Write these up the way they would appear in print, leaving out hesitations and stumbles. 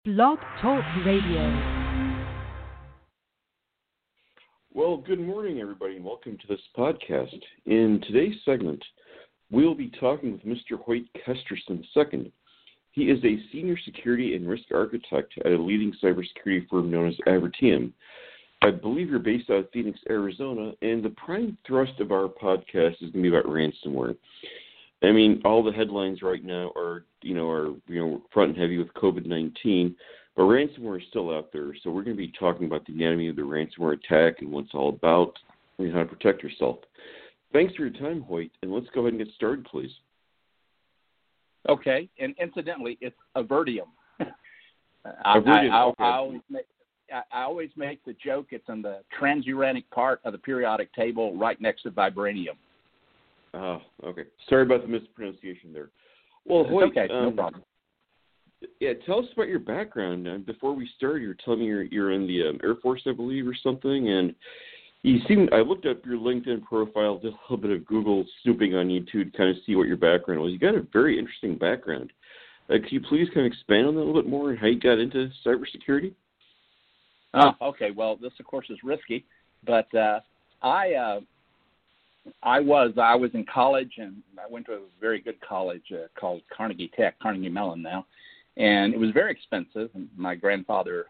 Blog Talk Radio. Well, good morning, everybody, and welcome to this podcast. In today's segment, we'll be talking with Mr. Hoyt Kesterson II. He is a senior security and risk architect at a leading cybersecurity firm known as Avertium. I believe you're based out of Phoenix, Arizona, and the prime thrust of our podcast is going to be about ransomware. I mean, all the headlines right now are front and heavy with COVID-19, but ransomware is still out there. So we're going to be talking about the anatomy of the ransomware attack and what it's all about and how to protect yourself. Thanks for your time, Hoyt, and let's go ahead and get started, please. Okay, and incidentally, it's Avertium. Avertium, I always make the joke it's in the transuranic part of the periodic table right next to vibranium. Oh, okay. Sorry about the mispronunciation there. Well, Hoyt, okay, no problem. Yeah, tell us about your background. Before we start, you were telling me you're in the Air Force, I believe, or something, and I looked up your LinkedIn profile, did a little bit of Google snooping on you to kind of see what your background was. You got a very interesting background. Could you please kind of expand on that a little bit more and how you got into cybersecurity? Okay. Well, this, of course, is risky, but I was in college, and I went to a very good college called Carnegie Mellon now, and it was very expensive. And my grandfather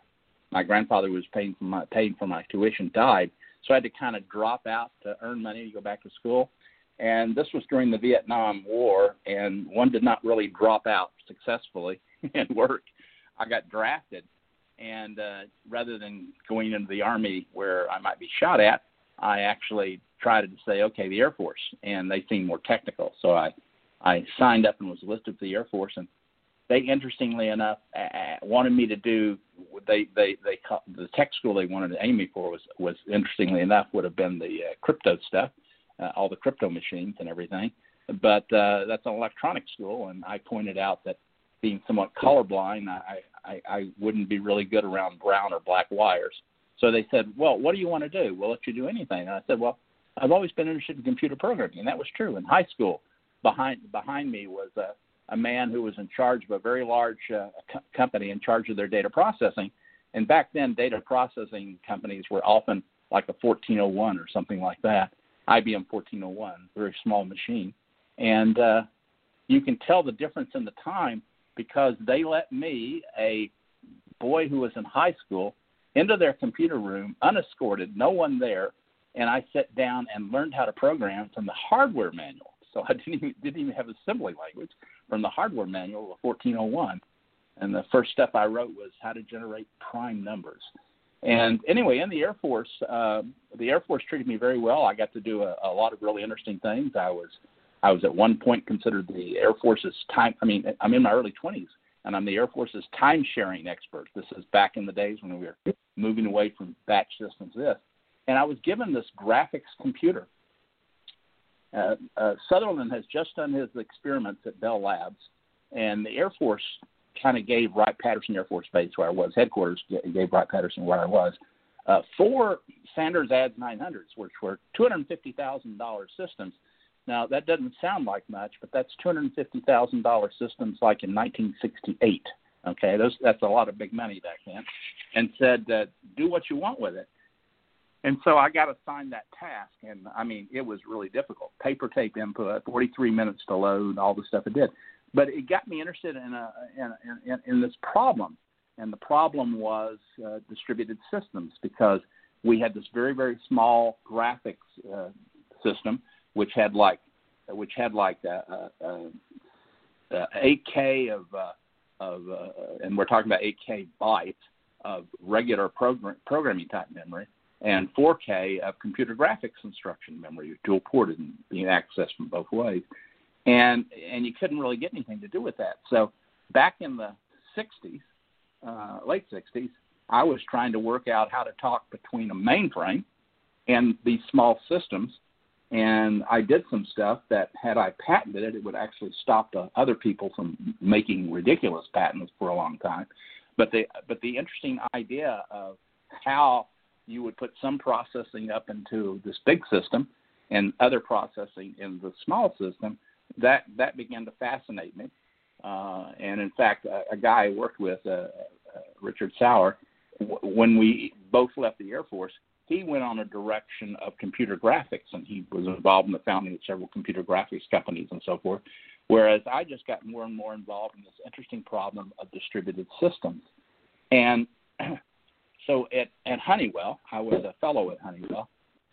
was paying for my tuition, died, so I had to kind of drop out to earn money to go back to school. And this was during the Vietnam War, and one did not really drop out successfully and work. I got drafted, and rather than going into the Army where I might be shot at, I actually tried to say, okay, the Air Force, and they seemed more technical. So I signed up and was listed for the Air Force, and they, interestingly enough, wanted me to do the tech school they wanted to aim me for was interestingly enough would have been the crypto stuff, all the crypto machines and everything. But that's an electronic school, and I pointed out that being somewhat colorblind, I wouldn't be really good around brown or black wires. So they said, well, what do you want to do? We'll let you do anything. And I said, well, I've always been interested in computer programming, and that was true. In high school, behind me was a man who was in charge of a very large company in charge of their data processing. And back then, data processing companies were often like a 1401 or something like that, IBM 1401, very small machine. And you can tell the difference in the time because they let me, a boy who was in high school, into their computer room, unescorted, no one there, and I sat down and learned how to program from the hardware manual. So I didn't even have assembly language from the hardware manual of 1401. And the first stuff I wrote was how to generate prime numbers. And anyway, in the Air Force treated me very well. I got to do a lot of really interesting things. I was at one point considered the Air Force's I'm in my early 20s. And I'm the Air Force's time-sharing expert. This is back in the days when we were moving away from batch systems. And I was given this graphics computer. Sutherland has just done his experiments at Bell Labs, and the Air Force kind of gave Wright-Patterson Air Force Base, where I was, headquarters gave Wright-Patterson where I was, 4 Sanders ADS 900s, which were $250,000 systems. Now, that doesn't sound like much, but that's $250,000 systems like in 1968. Okay, that's a lot of big money back then. And said, do what you want with it. And so I got assigned that task, and, it was really difficult. Paper tape input, 43 minutes to load, all the stuff it did. But it got me interested in this problem, and the problem was distributed systems because we had this very, very small graphics system, which had 8K of and we're talking about 8K bytes of regular programming type memory, and 4K of computer graphics instruction memory, dual ported and being accessed from both ways, and you couldn't really get anything to do with that. So back in the 60s, late 60s, I was trying to work out how to talk between a mainframe and these small systems. And I did some stuff that, had I patented it, it would actually stop other people from making ridiculous patents for a long time. But the interesting idea of how you would put some processing up into this big system and other processing in the small system, that began to fascinate me. And in fact, a guy I worked with, Richard Sauer, when we both left the Air Force, he went on a direction of computer graphics, and he was involved in the founding of several computer graphics companies and so forth, whereas I just got more and more involved in this interesting problem of distributed systems. And so at Honeywell, I was a fellow at Honeywell.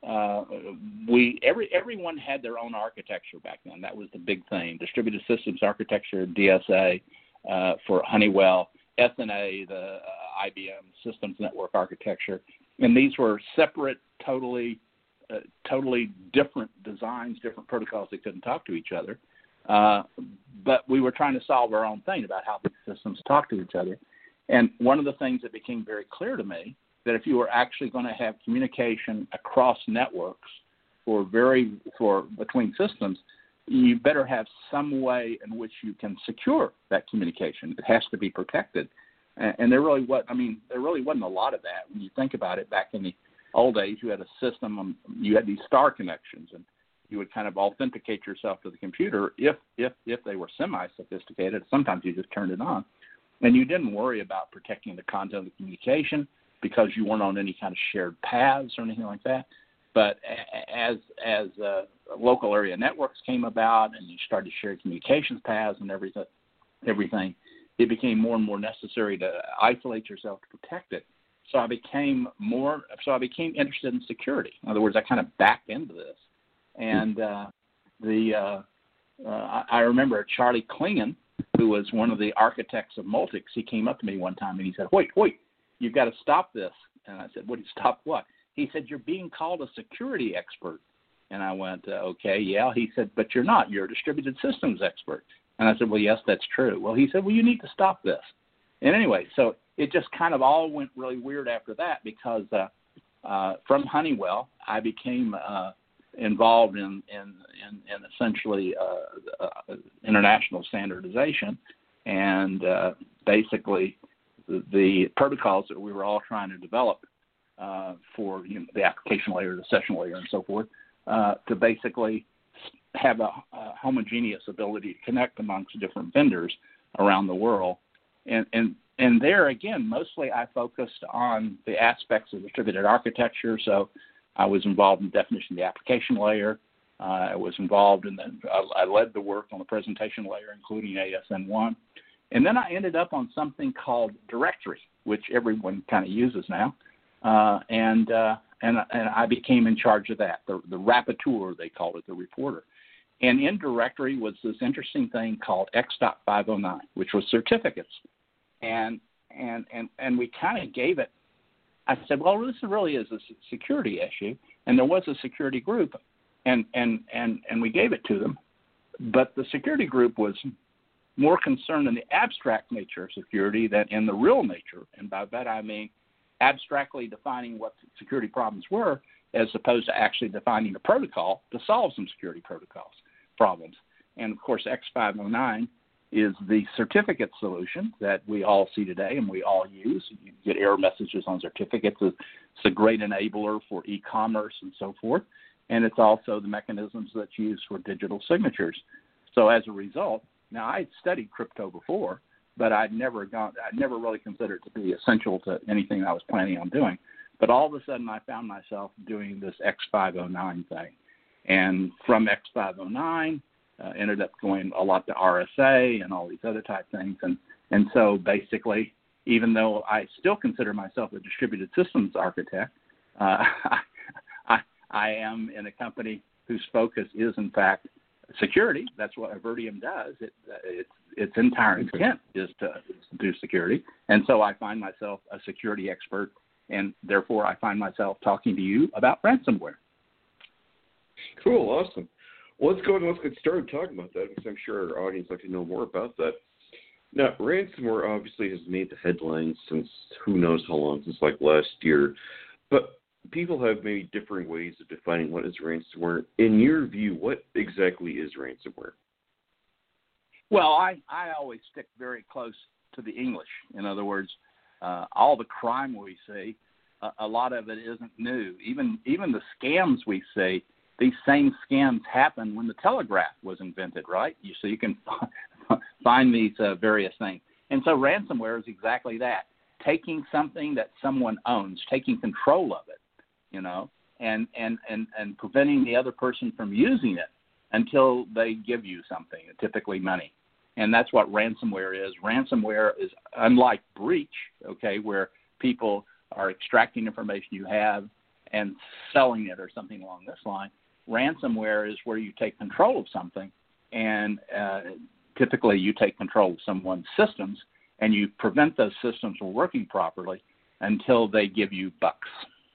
Everyone had their own architecture back then. That was the big thing. Distributed systems architecture, DSA, for Honeywell, SNA, the IBM Systems Network Architecture. And these were separate, totally different designs, different protocols that couldn't talk to each other. But we were trying to solve our own thing about how these systems talk to each other. And one of the things that became very clear to me, that if you were actually going to have communication across networks between systems, you better have some way in which you can secure that communication. It has to be protected. And there really wasn't a lot of that. When you think about it, back in the old days, you had a system, you had these star connections, and you would kind of authenticate yourself to the computer if they were semi-sophisticated. Sometimes you just turned it on. And you didn't worry about protecting the content of the communication because you weren't on any kind of shared paths or anything like that. But as local area networks came about and you started to share communications paths and everything, it became more and more necessary to isolate yourself to protect it. So I became interested in security. In other words, I kind of backed into this. And I remember Charlie Klingon, who was one of the architects of Multics, he came up to me one time and he said, Hoyt, you've got to stop this. And I said, what? Stop what? He said, you're being called a security expert. And I went, okay, yeah. He said, but you're not. You're a distributed systems expert. And I said, well, yes, that's true. Well, he said, well, you need to stop this. And anyway, so it just kind of all went really weird after that because from Honeywell, I became involved in essentially international standardization, and basically the protocols that we were all trying to develop for the application layer, the session layer, and so forth, to basically have a homogeneous ability to connect amongst different vendors around the world. And there, again, mostly I focused on the aspects of distributed architecture. So I was involved in the definition of the application layer. I was involved I led the work on the presentation layer, including ASN1. And then I ended up on something called directory, which everyone kind of uses now. And I became in charge of that, the rapporteur, they called it, the reporter. And in directory was this interesting thing called X.509, which was certificates. And we kind of gave it, I said, well, this really is a security issue. And there was a security group, and we gave it to them. But the security group was more concerned in the abstract nature of security than in the real nature. And by that I mean abstractly defining what security problems were, as opposed to actually defining a protocol to solve some security problems. And, of course, X509 is the certificate solution that we all see today and we all use. You get error messages on certificates. It's a great enabler for e-commerce and so forth. And it's also the mechanisms that's used for digital signatures. So as a result, now I had studied crypto before, but I'd never really considered it to be essential to anything I was planning on doing. But all of a sudden I found myself doing this X509 thing. And from X509, ended up going a lot to RSA and all these other type things. And so basically, even though I still consider myself a distributed systems architect, I am in a company whose focus is, in fact, security. That's what Avertium does. Its entire intent is to do security. And so I find myself a security expert, and therefore I find myself talking to you about ransomware. Cool, awesome. Well, let's get started talking about that, because I'm sure our audience would like to know more about that. Now, ransomware obviously has made the headlines since who knows how long, since like last year. But people have maybe different ways of defining what is ransomware. In your view, what exactly is ransomware? Well, I always stick very close to the English. In other words, all the crime we see, a lot of it isn't new. Even the scams we see, these same scams happened when the telegraph was invented, right? So you can find these various things. And so ransomware is exactly that. taking something that someone owns, taking control of it, and preventing the other person from using it until they give you something, typically money. And that's what ransomware is. Ransomware is unlike breach, okay, where people are extracting information you have and selling it or something along this line. Ransomware is where you take control of something, and typically you take control of someone's systems, and you prevent those systems from working properly until they give you bucks.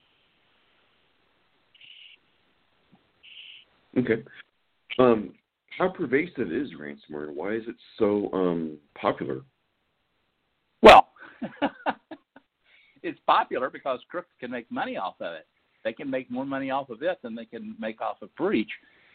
Okay. How pervasive is ransomware? Why is it so popular? Well, it's popular because crooks can make money off of it. They can make more money off of it than they can make off of breach.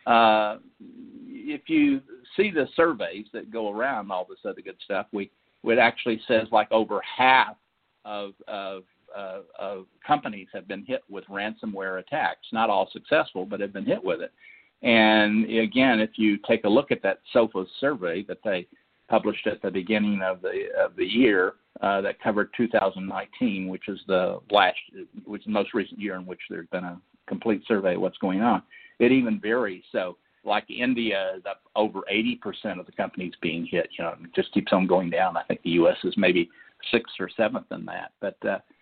If you see the surveys that go around, all this other good stuff, it actually says like over half of companies have been hit with ransomware attacks. Not all successful, but have been hit with it. And again, if you take a look at that Sophos survey that they published at the beginning of the year that covered 2019, which is the most recent year in which there's been a complete survey of what's going on. It even varies. So, like India is up over 80% of the companies being hit. It just keeps on going down. I think the U.S. is maybe 6th or 7th in that. But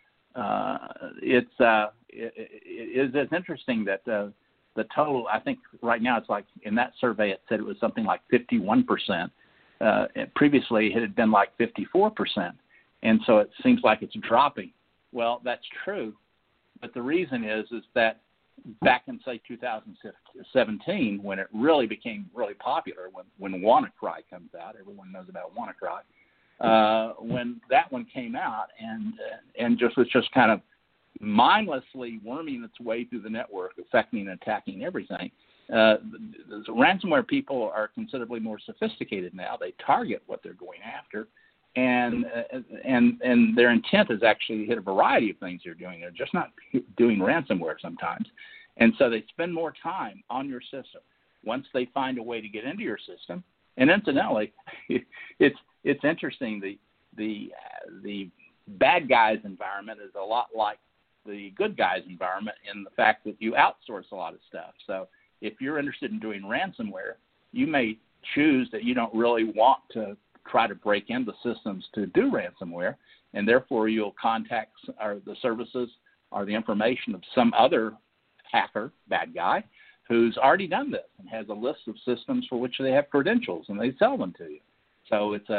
it's interesting that the total, I think right now it's like in that survey it said it was something like 51%. Previously it had been like 54%. And so it seems like it's dropping. Well, that's true. But the reason is that back in, say, 2017, when it really became really popular, when WannaCry comes out, everyone knows about WannaCry, when that one came out and was just kind of mindlessly worming its way through the network, affecting and attacking everything. The ransomware people are considerably more sophisticated now. They target what they're going after, and their intent is actually to hit a variety of things they're doing. They're just not doing ransomware sometimes, and so they spend more time on your system. Once they find a way to get into your system, and incidentally, it's interesting. The bad guys environment is a lot like the good guys environment in the fact that you outsource a lot of stuff. So if you're interested in doing ransomware, you may choose that you don't really want to try to break into systems to do ransomware, and therefore you'll contact the services or the information of some other hacker, bad guy, who's already done this and has a list of systems for which they have credentials, and they sell them to you. So it's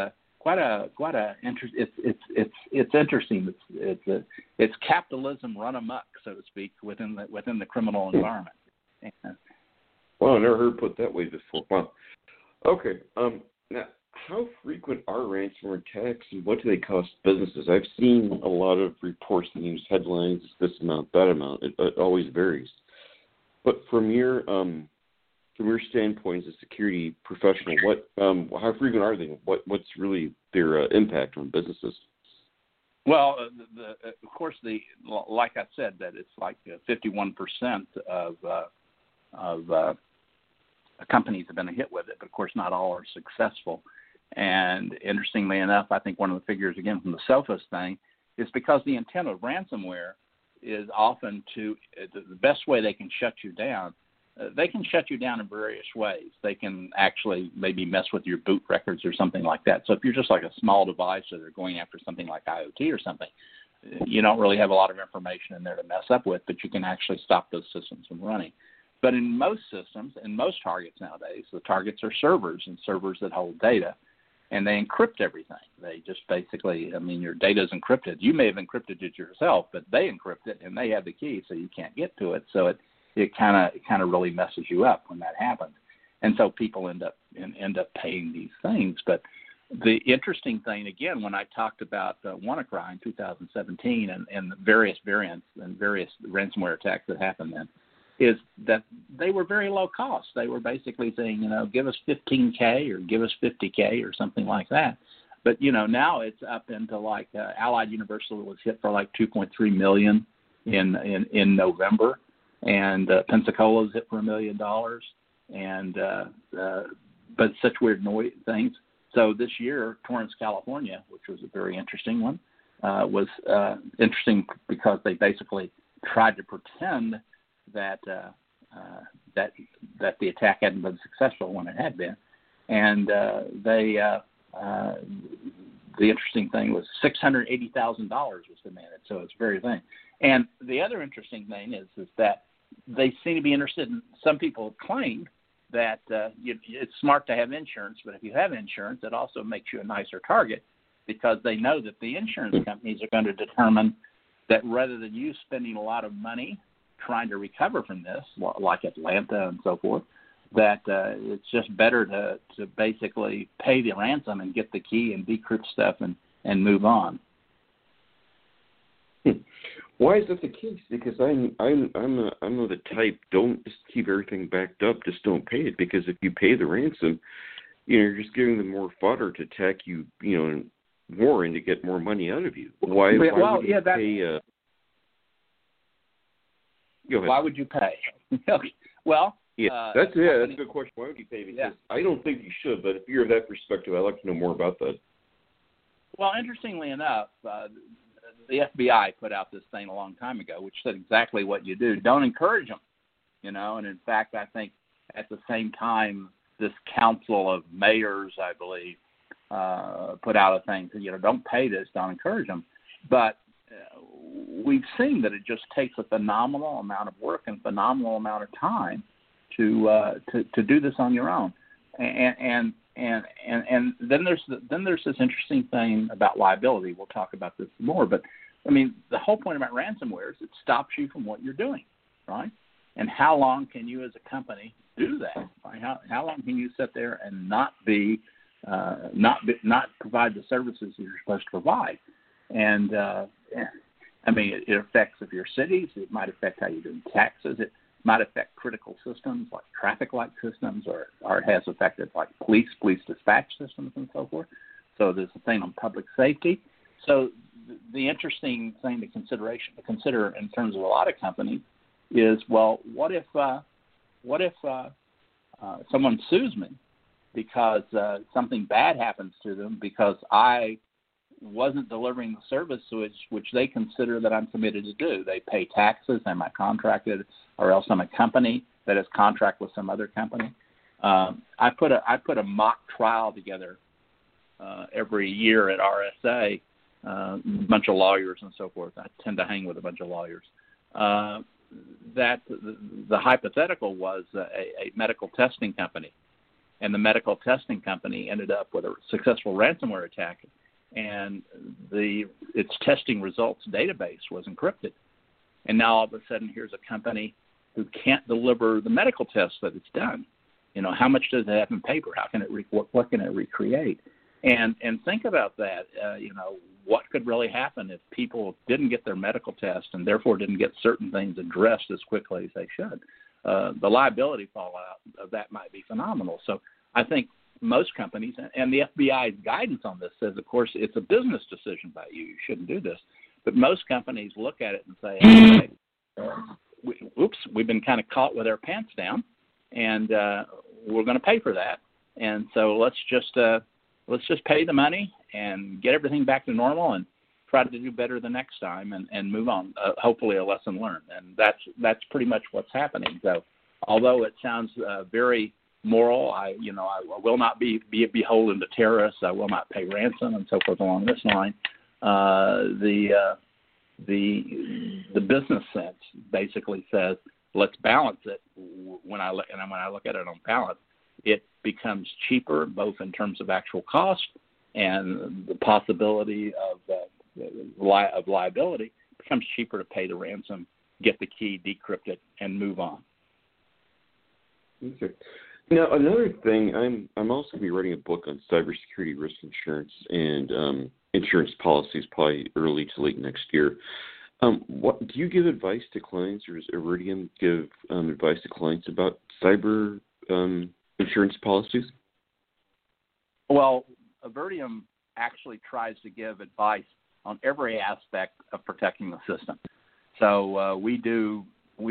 it's interesting. It's capitalism run amok, so to speak, within the criminal environment. Well, I never heard it put that way before. Wow. Okay. Now, how frequent are ransomware attacks, and what do they cost businesses? I've seen a lot of reports in news headlines, this amount, that amount. It always varies. But from your standpoint as a security professional, how frequent are they? What's really their impact on businesses? Well, of course, like I said, that it's like 51% of companies have been hit with it, but of course not all are successful. And interestingly enough, I think one of the figures, again, from the Sophos thing, is because the intent of ransomware is often the best way they can shut you down. They can shut you down in various ways. They can actually maybe mess with your boot records or something like that. So if you're just like a small device or they're going after something like IoT or something, you don't really have a lot of information in there to mess up with, but you can actually stop those systems from running. But in most systems, and most targets nowadays, the targets are servers and servers that hold data, and they encrypt everything. They just basically, your data is encrypted. You may have encrypted it yourself, but they encrypt it, and they have the key, so you can't get to it. So it kind of really messes you up when that happens. And so people end up paying these things. But the interesting thing, again, when I talked about WannaCry in 2017 and the various variants and various ransomware attacks that happened then, is that they were very low cost. They were basically saying, give us $15K or give us $50K or something like that. But, now it's up into like Allied Universal was hit for like $2.3 million in November. And Pensacola's hit for $1 million. And but such weird things. So this year, Torrance, California, which was a very interesting one, was interesting because they basically tried to pretend that that the attack hadn't been successful when it had been, and the interesting thing was $680,000 was demanded. So it's very thing. And the other interesting thing is that they seem to be interested in. Some people claim that it's smart to have insurance, but if you have insurance, it also makes you a nicer target because they know that the insurance companies are going to determine that rather than you spending a lot of money trying to recover from this, like Atlanta and so forth, that it's just better to basically pay the ransom and get the key and decrypt stuff and move on. Why is that the case? Because I'm of the type, don't just keep everything backed up, just don't pay it, because if you pay the ransom, you're just giving them more fodder to attack you, more and to get more money out of you. Why would you pay? Why would you pay? Well, that's a good question. Why would you pay? Because I don't think you should, but if you're of that perspective, I'd like to know more about that. Well, interestingly enough, the FBI put out this thing a long time ago, which said exactly what you do. Don't encourage them, And in fact, I think at the same time, this council of mayors, I believe, put out a thing that, don't pay this, don't encourage them. But we've seen that it just takes a phenomenal amount of work and phenomenal amount of time to do this on your own. And then there's this interesting thing about liability. We'll talk about this more, but I mean the whole point about ransomware is it stops you from what you're doing, right? And how long can you as a company do that? Right? How long can you sit there and not provide the services you're supposed to provide? And I mean it affects if you're cities. It might affect how you're doing taxes. It might affect critical systems like traffic light systems, or it has affected like police dispatch systems and so forth. So there's a thing on public safety. So the interesting thing to consider in terms of a lot of companies is, well, what if someone sues me because something bad happens to them because I wasn't delivering the service which they consider that I'm committed to do. They pay taxes, am I contracted, or else I'm a company that has contract with some other company. I put a mock trial together every year at RSA, a bunch of lawyers and so forth. I tend to hang with a bunch of lawyers. That the hypothetical was a medical testing company, and the medical testing company ended up with a successful ransomware attack, and its testing results database was encrypted. And now all of a sudden, here's a company who can't deliver the medical tests that it's done. How much does it have in paper? How can it what can it recreate? And think about that. What could really happen if people didn't get their medical test and therefore didn't get certain things addressed as quickly as they should? The liability fallout of that might be phenomenal. So I think most companies, and the FBI's guidance on this says, of course, it's a business decision by you. You shouldn't do this. But most companies look at it and say, hey, we've been kind of caught with our pants down, and we're going to pay for that. And so let's just pay the money and get everything back to normal and try to do better the next time and move on. Hopefully a lesson learned. And that's pretty much what's happening. So although it sounds very moral, I will not be beholden to terrorists. I will not pay ransom and so forth along this line. The business sense basically says let's balance it. When I look at it on balance, it becomes cheaper both in terms of actual cost and the possibility of liability. It becomes cheaper to pay the ransom, get the key, decrypt it, and move on. Okay. Now, another thing, I'm also going to be writing a book on cybersecurity risk insurance and insurance policies probably early to late next year. What do you give advice to clients, or does Iridium give advice to clients about cyber insurance policies? Well, Iridium actually tries to give advice on every aspect of protecting the system. So we do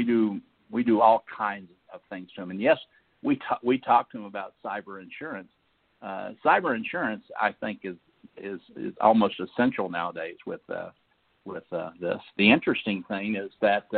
all kinds of things to them. And yes, we talk to them about cyber insurance. Cyber insurance, I think, is is almost essential nowadays with this. The interesting thing is that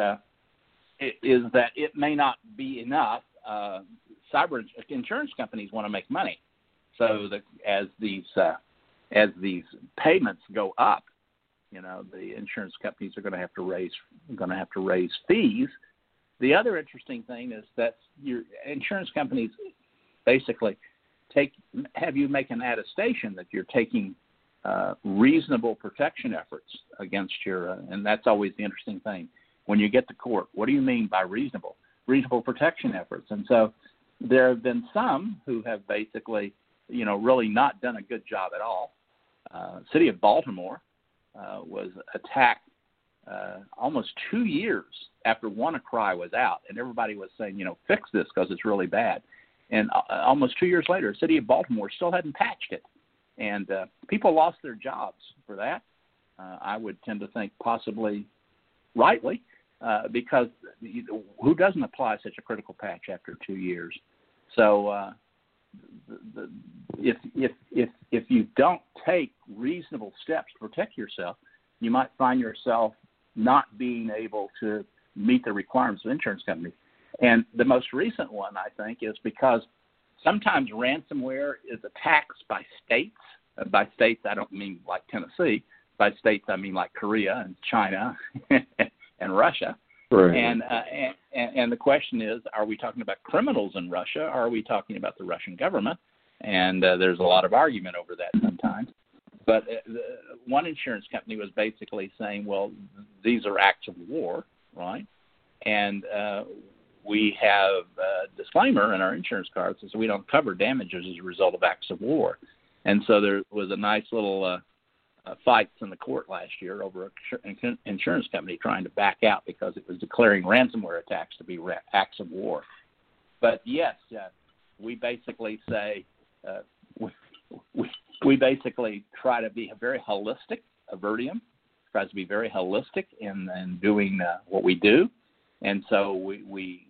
it may not be enough. Cyber insurance companies want to make money, so that as these payments go up, the insurance companies are going to have to raise fees. The other interesting thing is that your insurance companies basically have you make an attestation that you're taking reasonable protection efforts against your, and that's always the interesting thing. When you get to court, what do you mean by reasonable protection efforts? And so there have been some who have basically, really not done a good job at all. City of Baltimore was attacked almost 2 years after WannaCry was out, and everybody was saying, fix this because it's really bad. And almost 2 years later, City of Baltimore still hadn't patched it. And people lost their jobs for that. I would tend to think possibly rightly, because who doesn't apply such a critical patch after 2 years? So if you don't take reasonable steps to protect yourself, you might find yourself not being able to meet the requirements of insurance companies. And the most recent one, I think, is because sometimes ransomware is attacked by states. By states, I don't mean like Tennessee. By states, I mean like Korea and China and Russia. Right. And the question is, are we talking about criminals in Russia, or are we talking about the Russian government? And there's a lot of argument over that sometimes. But one insurance company was basically saying, well, these are acts of war, right? And we have a disclaimer in our insurance cards that says we don't cover damages as a result of acts of war. And so there was a nice little fights in the court last year over an insurance company trying to back out because it was declaring ransomware attacks to be acts of war. But yes, we basically say we basically try to be very holistic. Avertium tries to be very holistic in doing what we do, and so we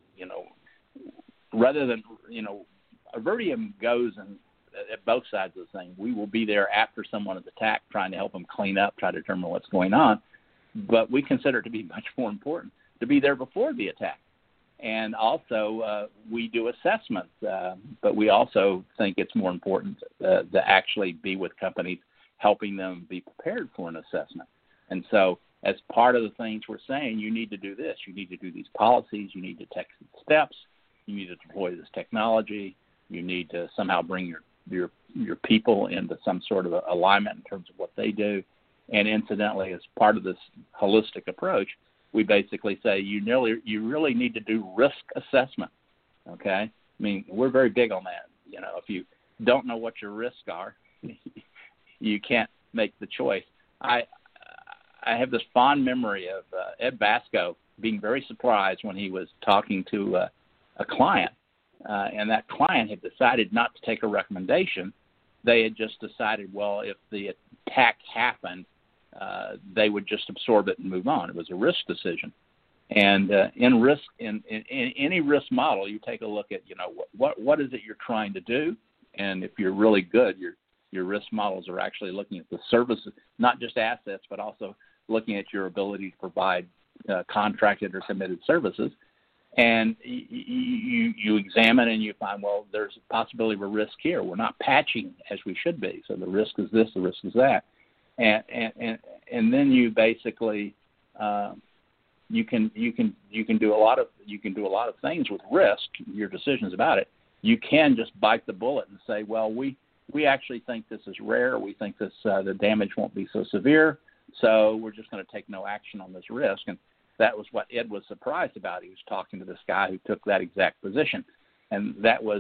rather than Avertium goes and at both sides of the thing. We will be there after someone is attacked, trying to help them clean up, try to determine what's going on. But we consider it to be much more important to be there before the attack. And also, we do assessments, but we also think it's more important to actually be with companies, helping them be prepared for an assessment. And so, as part of the things we're saying, you need to do this. You need to do these policies. You need to take steps. You need to deploy this technology. You need to somehow bring your people into some sort of alignment in terms of what they do. And incidentally, as part of this holistic approach, we basically say you really need to do risk assessment. Okay, I mean, we're very big on that. If you don't know what your risks are, you can't make the choice. I have this fond memory of Ed Basco being very surprised when he was talking to a client, and that client had decided not to take a recommendation. They had just decided, well, if the attack happened, they would just absorb it and move on. It was a risk decision. And in any risk model, you take a look at, what is it you're trying to do, and if you're really good, your risk models are actually looking at the services, not just assets, but also looking at your ability to provide contracted or committed services. And you examine and you find, well, there's a possibility of a risk here. We're not patching as we should be. So the risk is this, the risk is that. And then you basically you can do a lot of things with risk, your decisions about it. You can just bite the bullet and say, well, we actually think this is rare. We think this the damage won't be so severe, so we're just going to take no action on this risk. And that was what Ed was surprised about. He was talking to this guy who took that exact position, and that was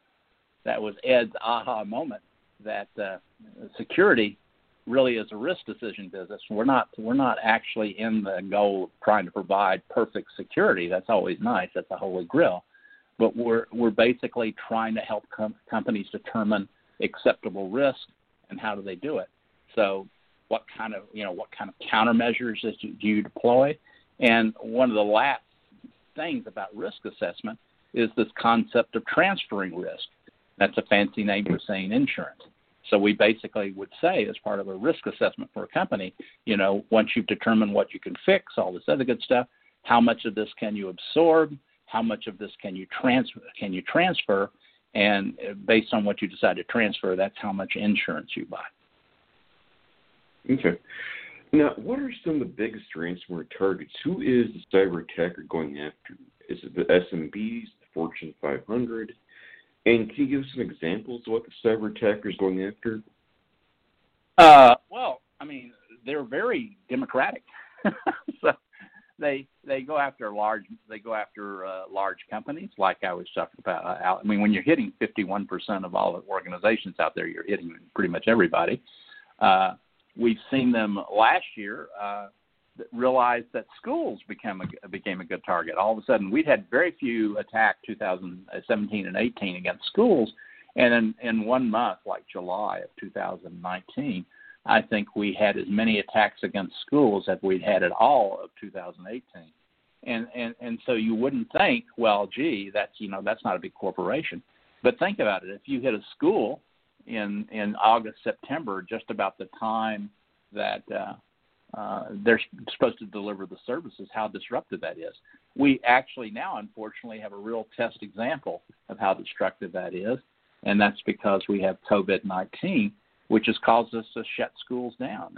Ed's aha moment that security really is a risk decision business. We're not actually in the goal of trying to provide perfect security. That's always nice. That's a holy grail. But we're basically trying to help companies determine acceptable risk and how do they do it. So what kind of countermeasures do you deploy? And one of the last things about risk assessment is this concept of transferring risk. That's a fancy name for saying insurance. So we basically would say, as part of a risk assessment for a company, once you've determined what you can fix, all this other good stuff, how much of this can you absorb? How much of this can you transfer? And based on what you decide to transfer, that's how much insurance you buy. Okay. Now, what are some of the biggest ransomware targets? Who is the cyber attacker going after? Is it the SMBs, the Fortune 500? And can you give us some examples of what the cyber attacker is going after? Well, I mean, they're very democratic. So they go after large companies, like I was talking about. I mean, when you're hitting 51% of all the organizations out there, you're hitting pretty much everybody. We've seen them last year realize that schools became a good target. All of a sudden, we'd had very few attacks 2017 and 18 against schools, and in 1 month, like July of 2019, I think we had as many attacks against schools as we'd had at all of 2018. And so you wouldn't think, well, gee, that's not a big corporation. But think about it. If you hit a school in August, September, just about the time that they're supposed to deliver the services, how disruptive that is. We actually now, unfortunately, have a real test example of how destructive that is, and that's because we have COVID-19, which has caused us to shut schools down,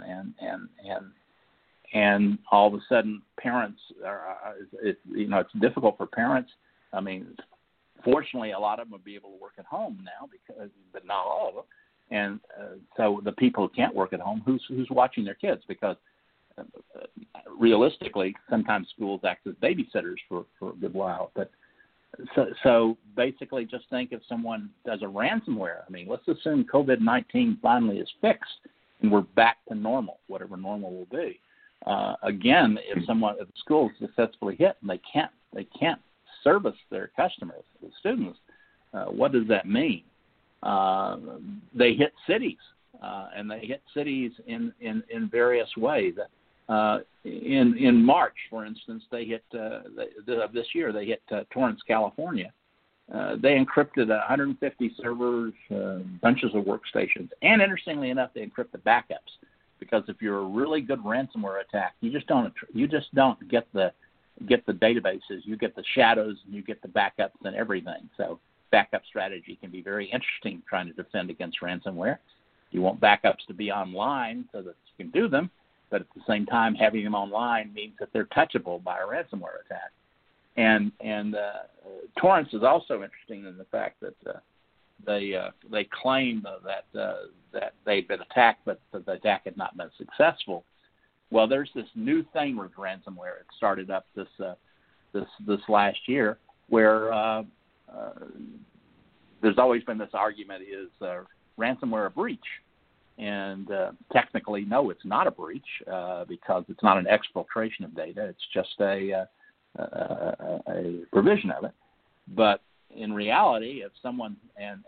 and all of a sudden, parents it's difficult for parents. I mean, fortunately, a lot of them will be able to work at home now, but not all of them. And so the people who can't work at home, who's watching their kids? Because realistically, sometimes schools act as babysitters for a good while. But so basically, just think if someone does a ransomware. I mean, let's assume COVID-19 finally is fixed and we're back to normal, whatever normal will be. Again, if the school is successfully hit and they can't service their customers, the students, what does that mean? They hit cities, and they hit cities in various ways. In March, for instance, they hit this year. They hit Torrance, California. They encrypted 150 servers, bunches of workstations, and interestingly enough, they encrypt the backups. Because if you're a really good ransomware attack, you just don't get the databases. You get the shadows, and you get the backups and everything. So backup strategy can be very interesting trying to defend against ransomware. You want backups to be online so that you can do them, but at the same time, having them online means that they're touchable by a ransomware attack. And Torrance is also interesting in the fact that they claim that they'd been attacked, but the attack had not been successful. Well, there's this new thing with ransomware. It started up this last year, where there's always been this argument: is ransomware a breach? And technically, no, it's not a breach because it's not an exfiltration of data. It's just a provision of it. But in reality, if someone's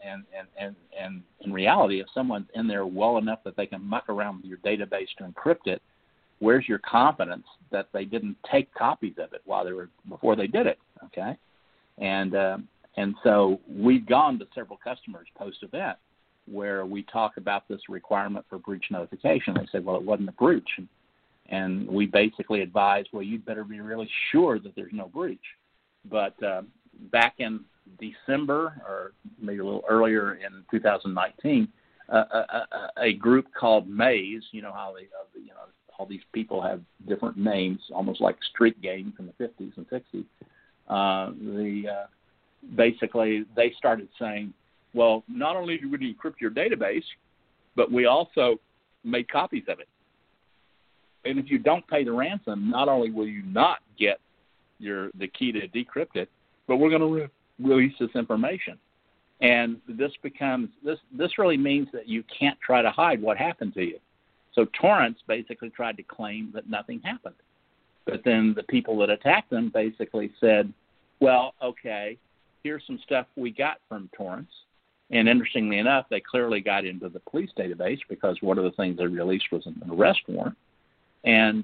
in there well enough that they can muck around with your database to encrypt it, where's your confidence that they didn't take copies of it before they did it? Okay, and so we've gone to several customers post-event where we talk about this requirement for breach notification. They said, well, it wasn't a breach. And we basically advised, well, you'd better be really sure that there's no breach. But back in December, or maybe a little earlier in 2019, a group called Maze, you know how all these people have different names, almost like street games in the 50s and 60s. Basically, they started saying, well, not only do we encrypt your database, but we also make copies of it. And if you don't pay the ransom, not only will you not get the key to decrypt it, but we're going to release this information. And this really means that you can't try to hide what happened to you. So Torrance basically tried to claim that nothing happened. But then the people that attacked them basically said, well, okay, here's some stuff we got from Torrance. And interestingly enough, they clearly got into the police database because one of the things they released was an arrest warrant. And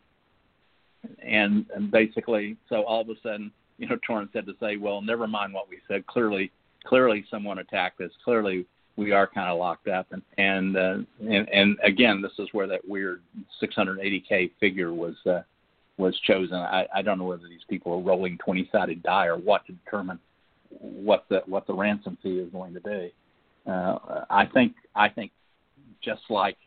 basically, so all of a sudden, Torrance had to say, well, never mind what we said. Clearly someone attacked us. Clearly we are kind of locked up. And again, this is where that weird 680K figure was chosen. I don't know whether these people are rolling 20-sided die or what to determine what the ransom fee is going to be. I think just like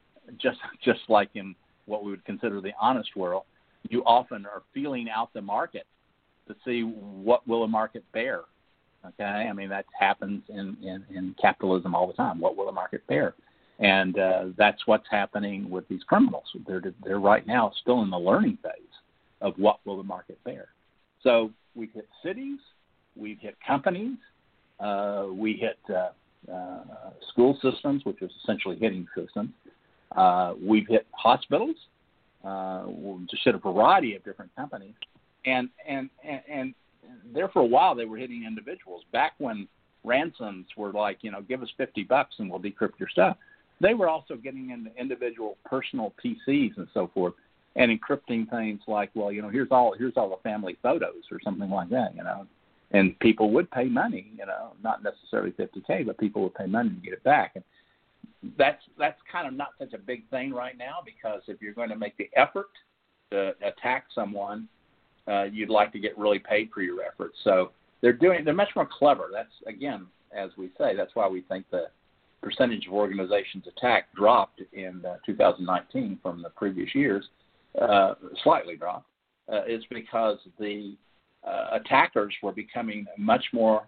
in what we would consider the honest world, you often are feeling out the market to see what will a market bear. Okay, I mean that happens in capitalism all the time. What will the market bear? And that's what's happening with these criminals. They're right now still in the learning phase of what will the market bear. So we've hit cities, we've hit companies, we hit school systems, which is essentially hitting systems. We've hit hospitals. We've just hit a variety of different companies, and there for a while they were hitting individuals. Back when ransoms were like, give us $50 and we'll decrypt your stuff, they were also getting into individual personal PCs and so forth, and encrypting things like, well, here's all the family photos or something like that, and people would pay money, not necessarily $50K, but people would pay money to get it back. And that's kind of not such a big thing right now, because if you're going to make the effort to attack someone, you'd like to get really paid for your efforts. So they're much more clever. That's, again, as we say, that's why we think the percentage of organizations attacked dropped in 2019 from the previous years, slightly dropped. It's because the attackers were becoming much more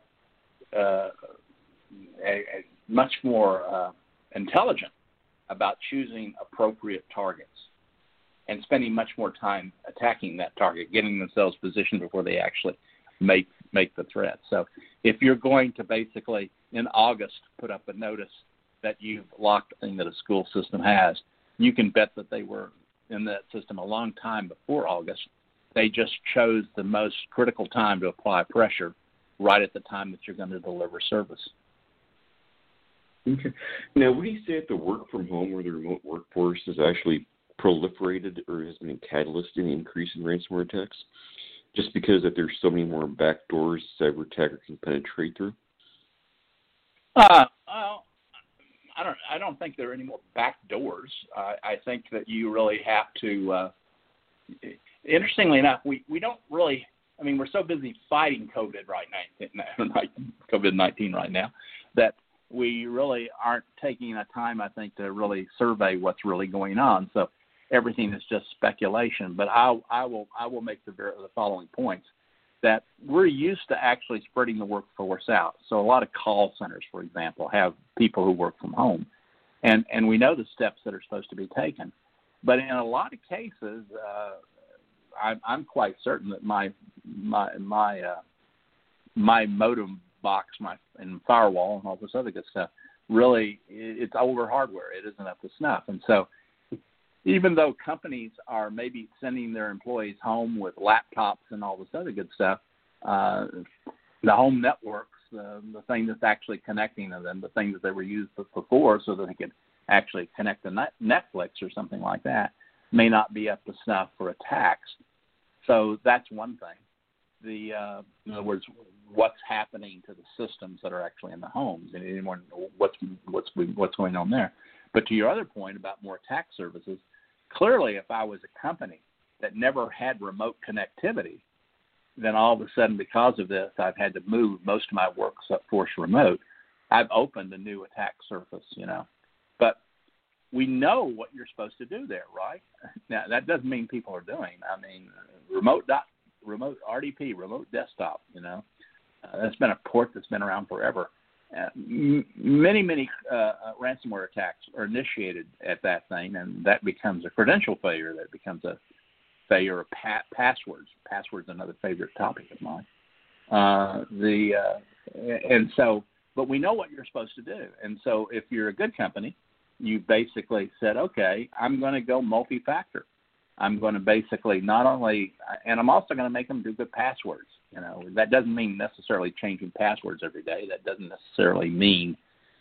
intelligent about choosing appropriate targets and spending much more time attacking that target, getting themselves positioned before they actually make the threat. So if you're going to basically in August put up a notice that you've locked a thing that a school system has, you can bet that they were in that system a long time before August. They just chose the most critical time to apply pressure right at the time that you're going to deliver service. Okay. Now, would you say that the work from home or the remote workforce has actually proliferated or has been a catalyst in the increase in ransomware attacks, just because that there's so many more back doors cyber attacker can penetrate through? I don't think there are any more back doors. I think that you really have to. Interestingly enough, we don't really. I mean, we're so busy fighting COVID-19 right now that we really aren't taking the time, I think, to really survey what's really going on. So everything is just speculation. But I will make the following points: that we're used to actually spreading the workforce out. So a lot of call centers, for example, have people who work from home, and we know the steps that are supposed to be taken. But in a lot of cases, I'm quite certain that my modem box, and firewall, and all this other good stuff, really it's older hardware. It isn't up to snuff, and so even though companies are maybe sending their employees home with laptops and all this other good stuff, the home networks, the thing that's actually connecting to them, the thing that they were used before so that they could actually connect to Netflix or something like that, may not be up to snuff for attacks. So that's one thing. In other words, what's happening to the systems that are actually in the homes, and anyone what's going on there. But to your other point about more attack services, clearly if I was a company that never had remote connectivity, then all of a sudden because of this, I've had to move most of my workforce remote. I've opened a new attack surface, But we know what you're supposed to do there, right? Now, that doesn't mean people are doing. I mean, remote RDP, remote desktop, that's been a port that's been around forever. Many ransomware attacks are initiated at that thing, and that becomes a credential failure. That becomes a failure of passwords. Passwords are another favorite topic of mine. But we know what you're supposed to do. And so if you're a good company, you basically said, okay, I'm going to go multi-factor. I'm going to basically not only, and I'm also going to make them do good passwords. That doesn't mean necessarily changing passwords every day. That doesn't necessarily mean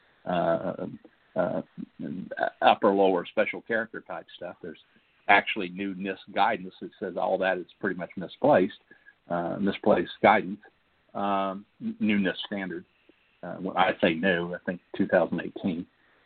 upper, lower, special character type stuff. There's actually new NIST guidance that says all that is pretty much misplaced guidance, new NIST standard. When I say new, I think 2018.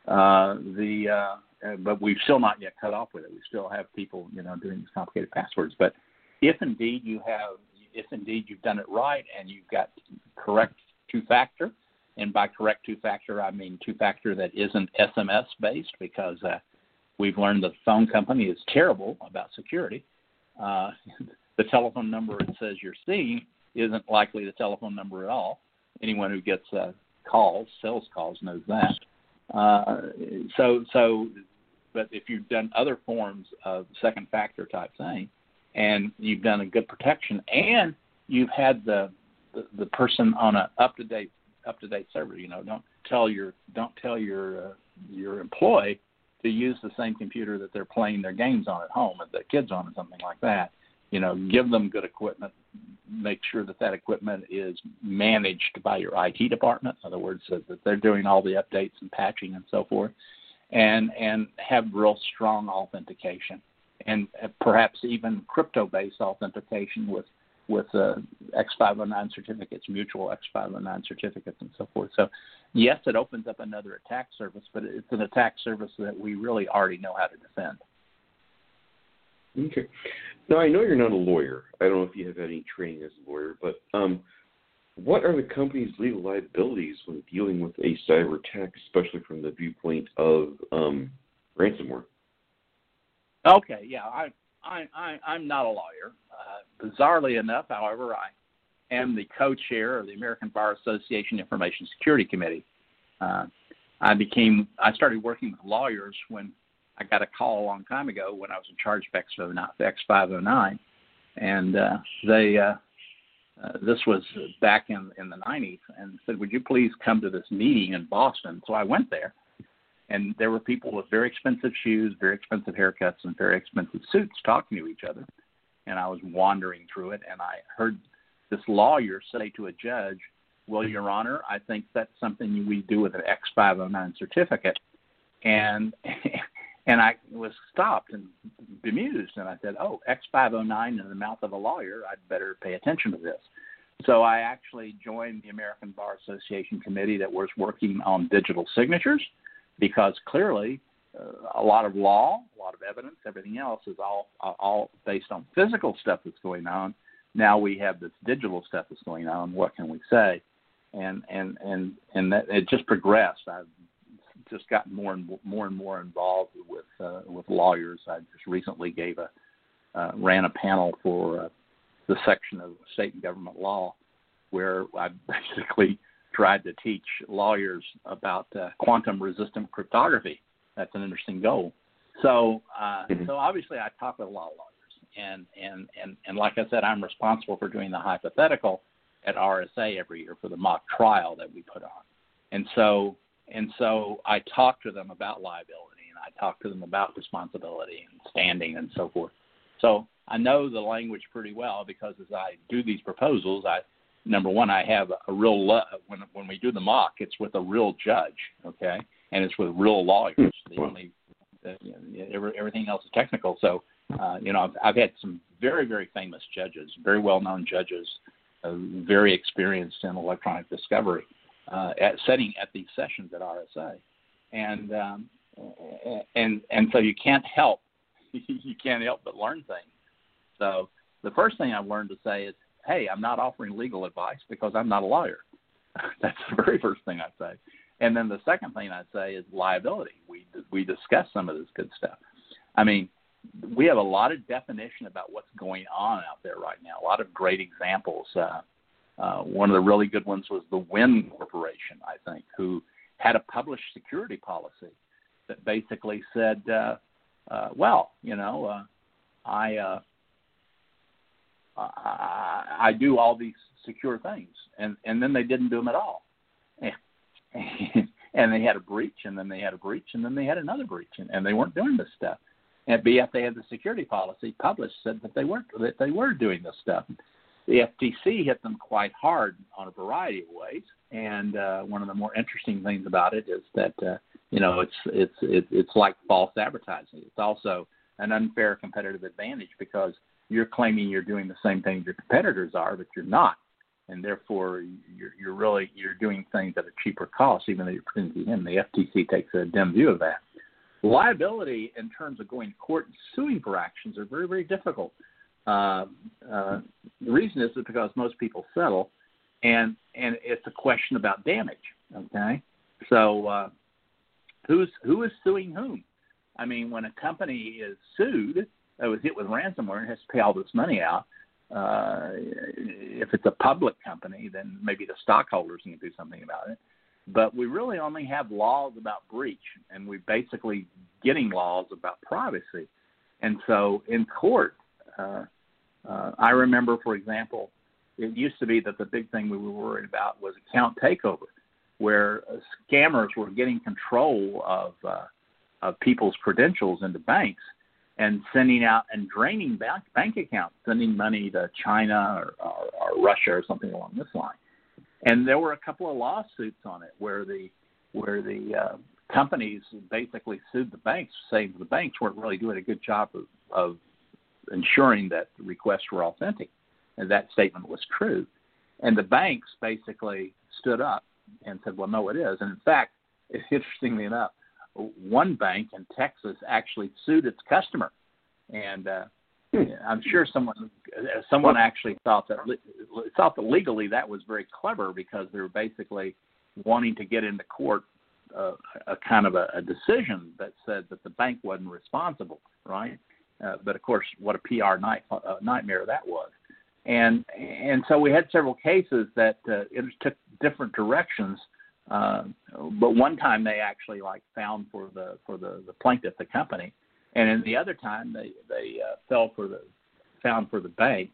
But we've still not yet cut off with it. We still have people, doing these complicated passwords. But if indeed you've done it right and you've got correct two-factor, and by correct two-factor I mean two-factor that isn't SMS based, because we've learned the phone company is terrible about security. The telephone number it says you're seeing isn't likely the telephone number at all. Anyone who gets sales calls knows that. But if you've done other forms of second factor type thing, and you've done a good protection, and you've had the person on a up to date server, don't tell your employee to use the same computer that they're playing their games on at home, or their kids on, or something like that. Give them good equipment. Make sure that equipment is managed by your IT department. In other words, that they're doing all the updates and patching and so forth, and have real strong authentication, and perhaps even crypto-based authentication with X509 certificates, mutual X509 certificates, and so forth. So, yes, it opens up another attack surface, but it's an attack surface that we really already know how to defend. Okay. Now, I know you're not a lawyer. I don't know if you have any training as a lawyer, but what are the company's legal liabilities when dealing with a cyber attack, especially from the viewpoint of ransomware? Okay, yeah, I'm not a lawyer. Bizarrely enough, however, I am the co-chair of the American Bar Association Information Security Committee. I started working with lawyers when I got a call a long time ago when I was in charge of X509, and this was back in the 90s, and said, would you please come to this meeting in Boston? So I went there, and there were people with very expensive shoes, very expensive haircuts, and very expensive suits talking to each other, and I was wandering through it, and I heard this lawyer say to a judge, well, Your Honor, I think that's something we do with an X509 certificate, and I was stopped and bemused, and I said, oh, X509 in the mouth of a lawyer, I'd better pay attention to this. So I actually joined the American Bar Association committee that was working on digital signatures, because clearly a lot of law, a lot of evidence, everything else is all based on physical stuff that's going on. Now we have this digital stuff that's going on. What can we say? And that it just progressed. I've just gotten more and more involved with lawyers. I just recently ran a panel for the section of state and government law, where I basically tried to teach lawyers about quantum-resistant cryptography. That's an interesting goal. So obviously I talk with a lot of lawyers, and like I said, I'm responsible for doing the hypothetical at RSA every year for the mock trial that we put on, and so I talk to them about liability, and I talk to them about responsibility and standing and so forth. So I know the language pretty well, because as I do these proposals, number one, I have a real when we do the mock, it's with a real judge, okay, and it's with real lawyers. Everything else is technical. So I've had some very, very famous judges, very well-known judges, very experienced in electronic discovery, setting at these sessions at RSA, and so you can't help but learn things. So the first thing I've learned to say is, hey, I'm not offering legal advice because I'm not a lawyer. That's the very first thing I say. And then the second thing I say is liability. We discuss some of this good stuff. I mean, we have a lot of definition about what's going on out there right now. A lot of great examples. One of the really good ones was the Wynn Corporation, I think, who had a published security policy that basically said, I do all these secure things, and then they didn't do them at all. And they had a breach, and then they had a breach, and then they had another breach, and they weren't doing this stuff. And yet they had the security policy published said that they were doing this stuff. The FTC hit them quite hard on a variety of ways, and one of the more interesting things about it is that it's like false advertising. It's also an unfair competitive advantage, because you're claiming you're doing the same thing your competitors are, but you're not. and therefore you're doing things at a cheaper cost, even though you're pretending to him. The FTC takes a dim view of that. Liability in terms of going to court and suing for actions are very, very difficult. The reason is because most people settle, and it's a question about damage. Okay, so who is suing whom? I mean, when a company is sued, was hit with ransomware and has to pay all this money out. If it's a public company, then maybe the stockholders can do something about it. But we really only have laws about breach, and we're basically getting laws about privacy. And so in court, I remember, for example, it used to be that the big thing we were worried about was account takeover, where scammers were getting control of people's credentials into banks and sending out and draining bank accounts, sending money to China or Russia or something along this line. And there were a couple of lawsuits on it where the companies basically sued the banks, saying the banks weren't really doing a good job of ensuring that the requests were authentic, and that statement was true. And the banks basically stood up and said, well, no, it is. And in fact, interestingly enough, one bank in Texas actually sued its customer. And I'm sure someone actually thought that legally that was very clever, because they were basically wanting to get into court a kind of a decision that said that the bank wasn't responsible, right? But of course, what a PR nightmare that was. And so we had several cases that it took different directions. But one time they actually found for the plaintiff, the company, and in the other time they found for the bank.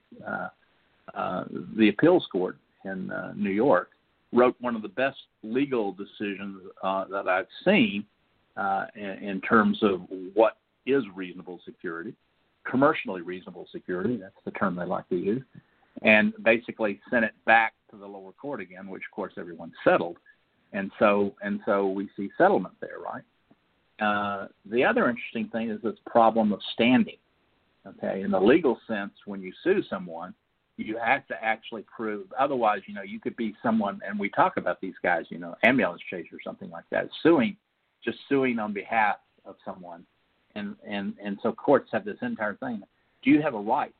The appeals court in New York wrote one of the best legal decisions that I've seen in terms of what is reasonable security, commercially reasonable security. That's the term they like to use, and basically sent it back to the lower court again, which of course everyone settled. And so we see settlement there, right? The other interesting thing is this problem of standing. Okay, in the legal sense, when you sue someone, you have to actually prove. Otherwise, you could be someone, and we talk about these guys, ambulance chase or something like that, just suing on behalf of someone, and so courts have this entire thing. Do you have a right?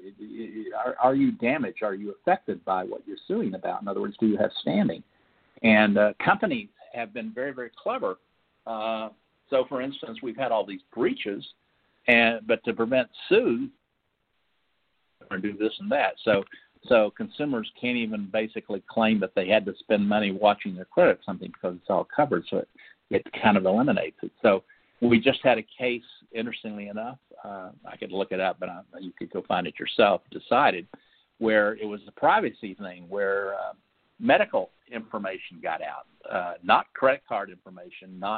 Are you damaged? Are you affected by what you're suing about? In other words, do you have standing? And companies have been very, very clever. So, for instance, we've had all these breaches, but to prevent suits, or do this and that. So consumers can't even basically claim that they had to spend money watching their credit or something, because it's all covered. So it kind of eliminates it. So we just had a case, interestingly enough, I could look it up, but you could go find it yourself, decided, where it was a privacy thing, where medical information got out, not credit card information, not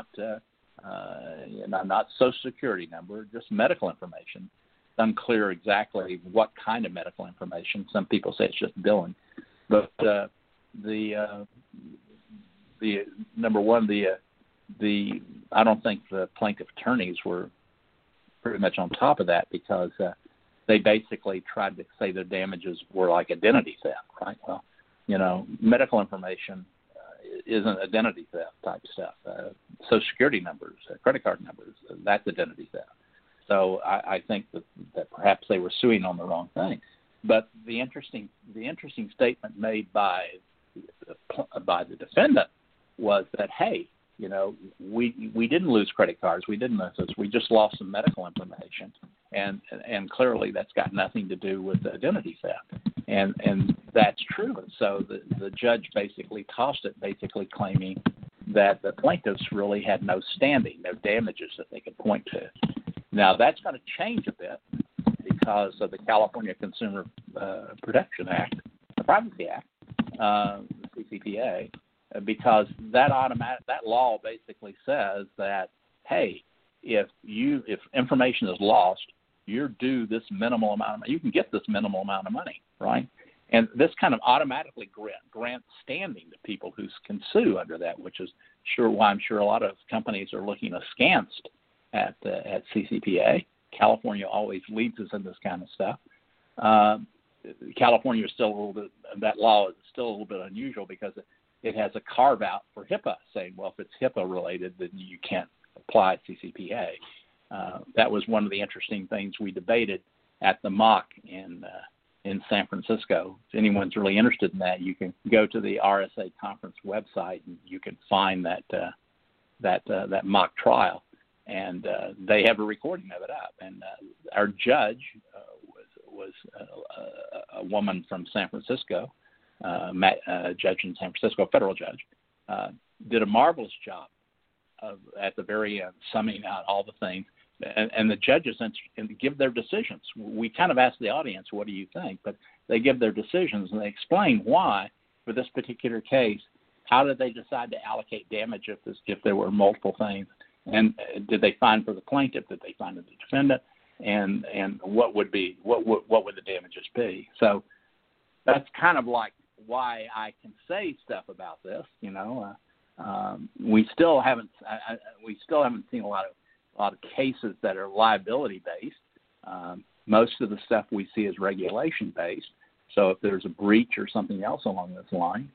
Social Security number, just medical information. It's unclear exactly what kind of medical information. Some people say it's just billing, but the number one, I don't think the plaintiff attorneys were pretty much on top of that, because they basically tried to say their damages were like identity theft, right? Well, medical information isn't identity theft type stuff. Social Security numbers, credit card numbers, that's identity theft. So I think that perhaps they were suing on the wrong thing. But the interesting statement made by the defendant was that, hey, we didn't lose credit cards, we didn't lose this, we just lost some medical information, and clearly that's got nothing to do with identity theft, and that's true. So the judge basically tossed it, basically claiming that the plaintiffs really had no standing, no damages that they could point to. Now that's going to change a bit because of the California Consumer Protection Act, the Privacy Act, the CCPA. Because that law basically says that, hey, if information is lost, you're due this minimal amount of money. You can get this minimal amount of money, right? And this kind of automatically grants standing to people who can sue under that, which is why I'm sure a lot of companies are looking askance at CCPA. California always leads us in this kind of stuff. California is still a little bit, that law is still a little bit unusual because it has a carve out for HIPAA, saying, well, if it's HIPAA related, then you can't apply CCPA. That was one of the interesting things we debated at the mock in San Francisco. If anyone's really interested in that, you can go to the RSA conference website and you can find that mock trial, and they have a recording of it up. And our judge was a woman from San Francisco, judge in San Francisco, federal judge, did a marvelous job at the very end, summing out all the things. And the judges give their decisions. We kind of ask the audience, what do you think? But they give their decisions, and they explain why, for this particular case, how did they decide to allocate damage if there were multiple things? And did they find for the plaintiff? Did they find for the defendant? And what would the damages be? So that's kind of like why I can say stuff about this. We still haven't seen a lot of cases that are liability based. Most of the stuff we see is regulation based. So if there's a breach or something else along this line,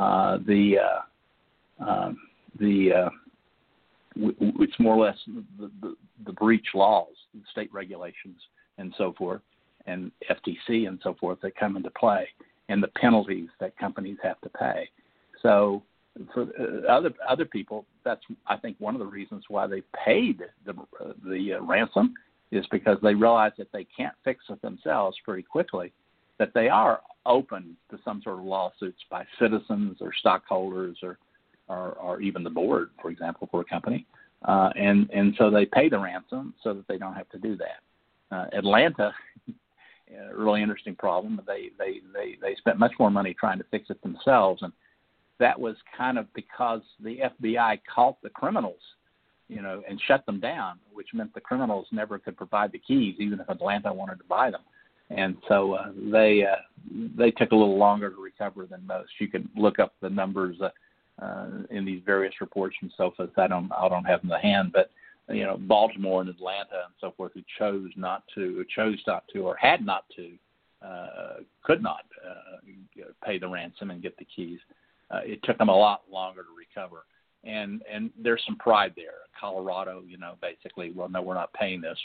it's more or less the breach laws, the state regulations, and so forth, and FTC and so forth that come into play, and the penalties that companies have to pay. So for other people, that's, I think, one of the reasons why they paid the ransom is because they realize that they can't fix it themselves pretty quickly, that they are open to some sort of lawsuits by citizens or stockholders or even the board, for example, for a company. And so they pay the ransom so that they don't have to do that. Atlanta, a really interesting problem. They spent much more money trying to fix it themselves, and that was kind of because the FBI caught the criminals, and shut them down, which meant the criminals never could provide the keys, even if Atlanta wanted to buy them. And so they took a little longer to recover than most. You can look up the numbers in these various reports and so forth. I don't have them to hand, but Baltimore and Atlanta and so forth, who chose not to, or had not to, could not pay the ransom and get the keys. It took them a lot longer to recover, and there's some pride there. Colorado, basically, well, no, we're not paying this.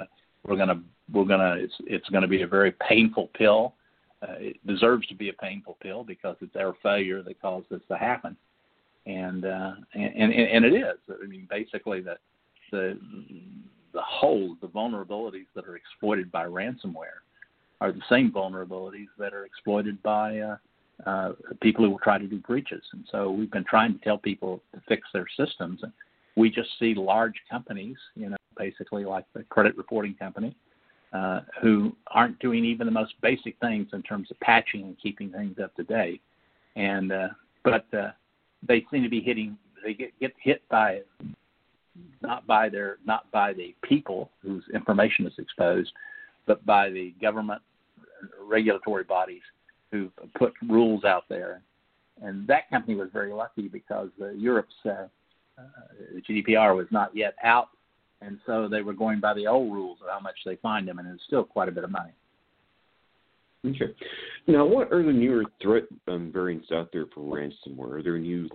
It's going to be a very painful pill. It deserves to be a painful pill because it's our failure that caused this to happen, and it is. I mean, basically, the vulnerabilities that are exploited by ransomware are the same vulnerabilities that are exploited by people who will try to do breaches. And so we've been trying to tell people to fix their systems. And we just see large companies, basically like the credit reporting company, who aren't doing even the most basic things in terms of patching and keeping things up to date. And but they seem to be get hit by not by the people whose information is exposed, but by the government regulatory bodies who put rules out there. And that company was very lucky because Europe's GDPR was not yet out, and so they were going by the old rules of how much they fined them, and it's still quite a bit of money. Okay. Now, what are the newer threat variants out there for ransomware? Are there new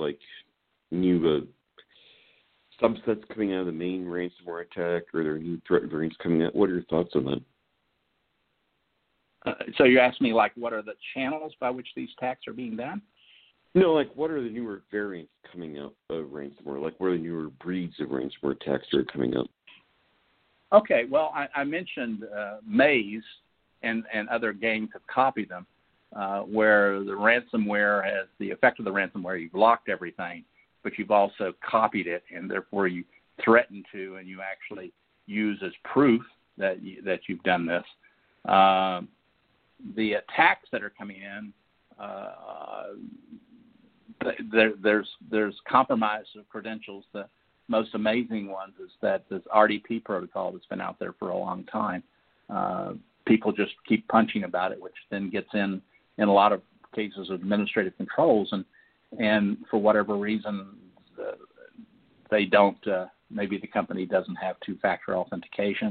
subsets coming out of the main ransomware attack, or are there new threat variants coming out? What are your thoughts on that? So you're asking me, like, what are the channels by which these attacks are being done? No, like, what are the newer variants coming out of ransomware? Like, what are the newer breeds of ransomware attacks that are coming up? Okay, well, I mentioned Maze and other gangs have copied them, where the ransomware has the effect of the ransomware. You've locked everything, but you've also copied it, and therefore you threaten to, and you actually use as proof that you've done this. The attacks that are coming in, there's compromise of credentials. The most amazing ones is that this RDP protocol that's been out there for a long time. People just keep punching about it, which then gets in a lot of cases of administrative controls, and for whatever reason they don't. Maybe the company doesn't have two-factor authentication,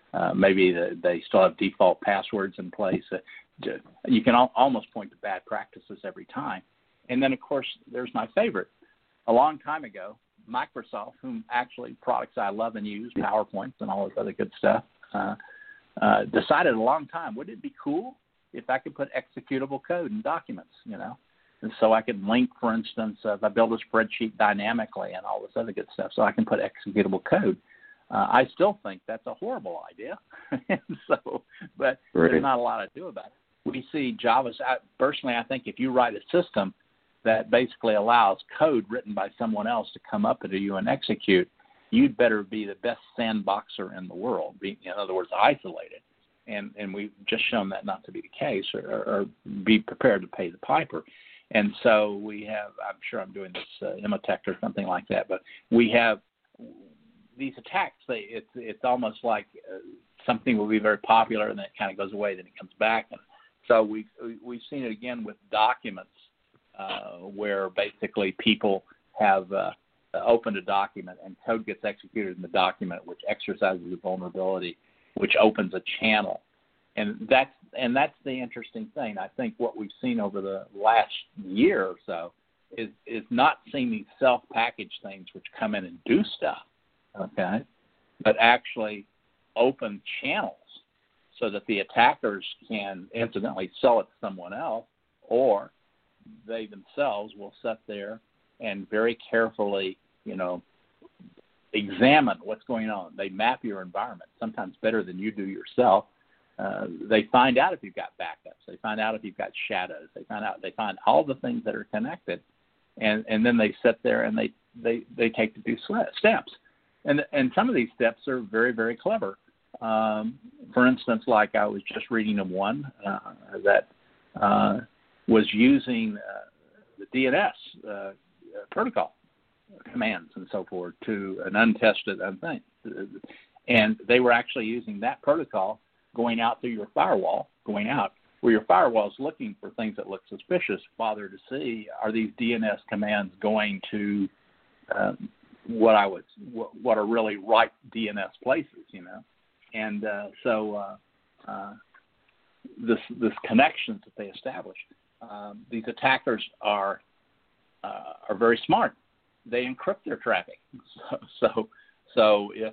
Maybe they still have default passwords in place. You can almost point to bad practices every time. And then, of course, there's my favorite. A long time ago, Microsoft, whom actually products I love and use, PowerPoints and all this other good stuff, decided a long time, wouldn't it be cool if I could put executable code in documents, And so I could link, for instance, if I build a spreadsheet dynamically and all this other good stuff, so I can put executable code. I still think that's a horrible idea. But there's not a lot to do about it. We see Java. Personally, I think if you write a system that basically allows code written by someone else to come up to you and execute, you'd better be the best sandboxer in the world, in other words, isolated. And we've just shown that not to be the case, or be prepared to pay the piper. And so we have, I'm sure I'm doing this Imotech or something like that, but we have these attacks. It's almost like something will be very popular and then it kind of goes away, then it comes back. And so we've seen it again with documents, where basically people have opened a document and code gets executed in the document, which exercises a vulnerability, which opens a channel. And that's the interesting thing. I think what we've seen over the last year or so is not seeing these self-packaged things which come in and do stuff, okay, but actually open channels so that the attackers can incidentally sell it to someone else, or they themselves will sit there and very carefully, examine what's going on. They map your environment, sometimes better than you do yourself. They find out if you've got backups. They find out if you've got shadows. They find all the things that are connected, and then they sit there and they take the due steps. And some of these steps are very, very clever. For instance, like I was just reading of one that was using the DNS protocol commands and so forth to an untested thing. And they were actually using that protocol going out through your firewall, where your firewall is looking for things that look suspicious, bother to see, are these DNS commands going to what are really right DNS places, And so this connections that they established, these attackers are very smart. They encrypt their traffic. So if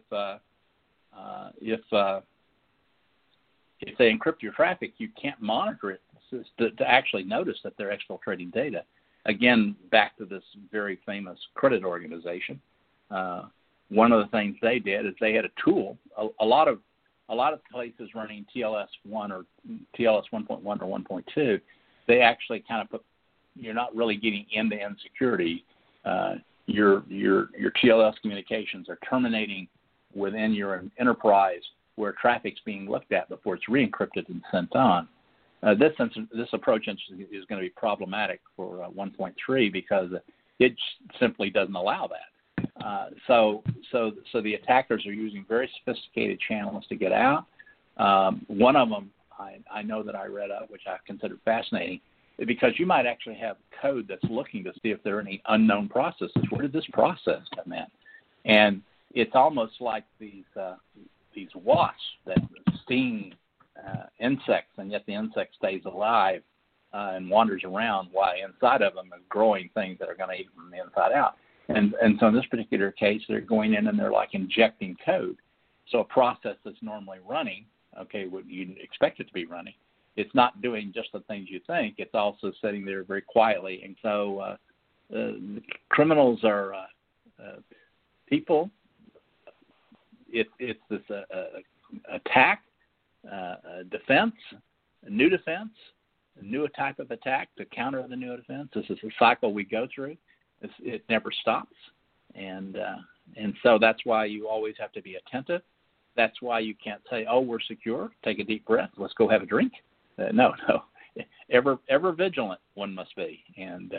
they encrypt your traffic, you can't monitor it to actually notice that they're exfiltrating data. Again, back to this very famous credit organization. One of the things they did is they had a tool. A lot of places running TLS1 or TLS 1.1 or 1.2, they actually kind of put. You're not really getting end-to-end security. Your TLS communications are terminating within your enterprise where traffic's being looked at before it's re-encrypted and sent on. This approach is going to be problematic for 1.3 because it simply doesn't allow that. So the attackers are using very sophisticated channels to get out. One of them I know that I read of, which I consider fascinating, because you might actually have code that's looking to see if there are any unknown processes. Where did this process come in? And it's almost like these wasps that sting insects, and yet the insect stays alive and wanders around while inside of them is growing things that are going to eat from the inside out. And so in this particular case, they're going in and they're like injecting code. So a process that's normally running, okay, what you'd expect it to be running, it's not doing just the things you think. It's also sitting there very quietly. And so the criminals are people. It's this attack, defense, a new type of attack to counter the new defense. This is a cycle we go through. It never stops. And so that's why you always have to be attentive. That's why you can't say, oh, we're secure. Take a deep breath. Let's go have a drink. No. Ever vigilant one must be. And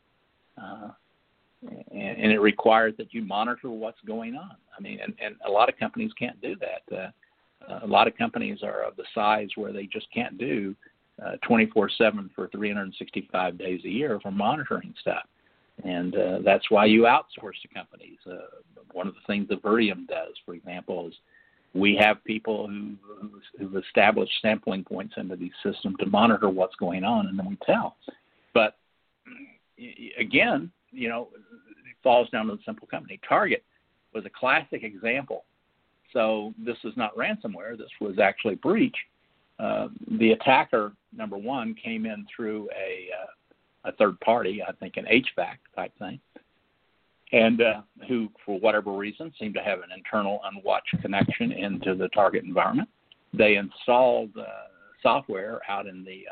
it requires that you monitor what's going on. I mean, and a lot of companies can't do that. A lot of companies are of the size where they just can't do 24/7 for 365 days a year for monitoring stuff. And that's why you outsource to companies. One of the things that Verium does, for example, is We have people who've established sampling points into these systems to monitor what's going on, and then we tell. But again, it falls down to the simple company. Target was a classic example. So this is not ransomware. This was actually breach. The attacker, number one, came in through a third party, I think an HVAC type thing, and who, for whatever reason, seemed to have an internal unwatched connection into the target environment. They installed software out in the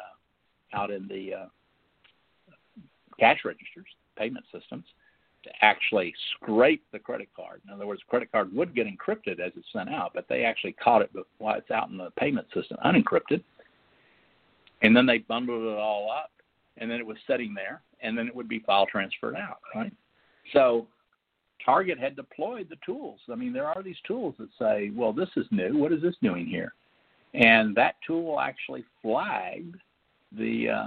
cash registers, payment systems, to actually scrape the credit card. In other words, the credit card would get encrypted as it's sent out, but they actually caught it while it's out in the payment system unencrypted. And then they bundled it all up, and then it was sitting there, and then it would be file transferred out, right? So Target had deployed the tools. I mean, there are these tools that say, well, this is new. What is this doing here? And that tool actually flagged the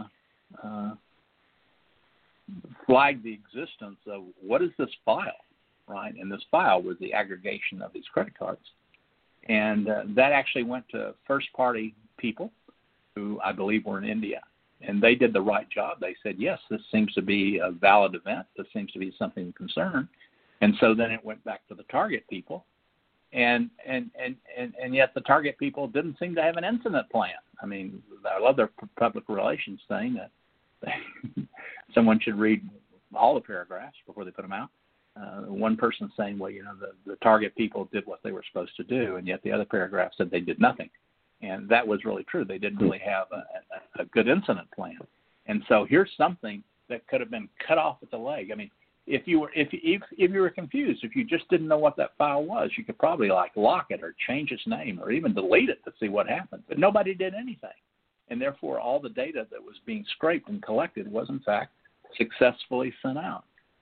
existence of what is this file, right? And this file was the aggregation of these credit cards. And that actually went to first-party people who I believe were in India. And they did the right job. They said, yes, this seems to be a valid event. This seems to be something of concern. And so then it went back to the target people. And yet the target people didn't seem to have an incident plan. I mean, I love their public relations thing. That someone should read all the paragraphs before they put them out. One person saying, well, the target people did what they were supposed to do, and yet the other paragraph said they did nothing. And that was really true. They didn't really have a good incident plan. And so here's something that could have been cut off at the leg. I mean, if you were confused, if you just didn't know what that file was, you could probably lock it or change its name or even delete it to see what happened. But nobody did anything. And therefore, all the data that was being scraped and collected was, in fact, successfully sent out.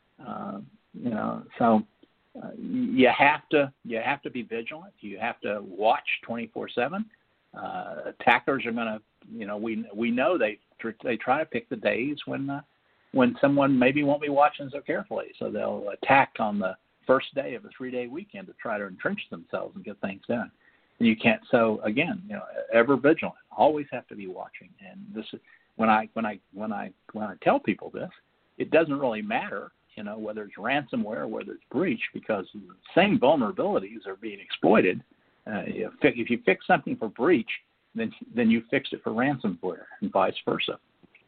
So you have to be vigilant. You have to watch 24/7. Attackers are going to, we know they try to pick the days when someone maybe won't be watching so carefully. So they'll attack on the first day of a 3-day weekend to try to entrench themselves and get things done. And you can't. So again, ever vigilant. Always have to be watching. And this is when I tell people this, it doesn't really matter, whether it's ransomware or whether it's breach, because the same vulnerabilities are being exploited. If you fix something for breach, then you fixed it for ransomware, and vice versa.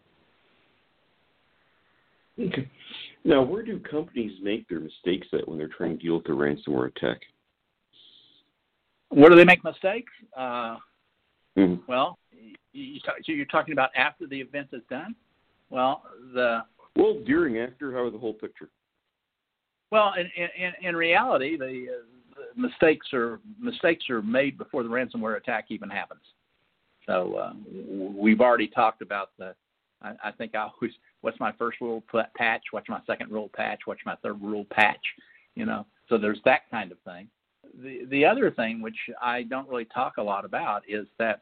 Okay. Now, where do companies make their mistakes at when they're trying to deal with a ransomware attack? Where do they make mistakes? Well, you're talking about after the event is done? Well, during, after, how the whole picture? Well, in reality, the mistakes are made before the ransomware attack even happens. So we've already talked about I think I always, what's my first rule patch? What's my second rule patch? What's my third rule patch? So there's that kind of thing. The other thing, which I don't really talk a lot about, is that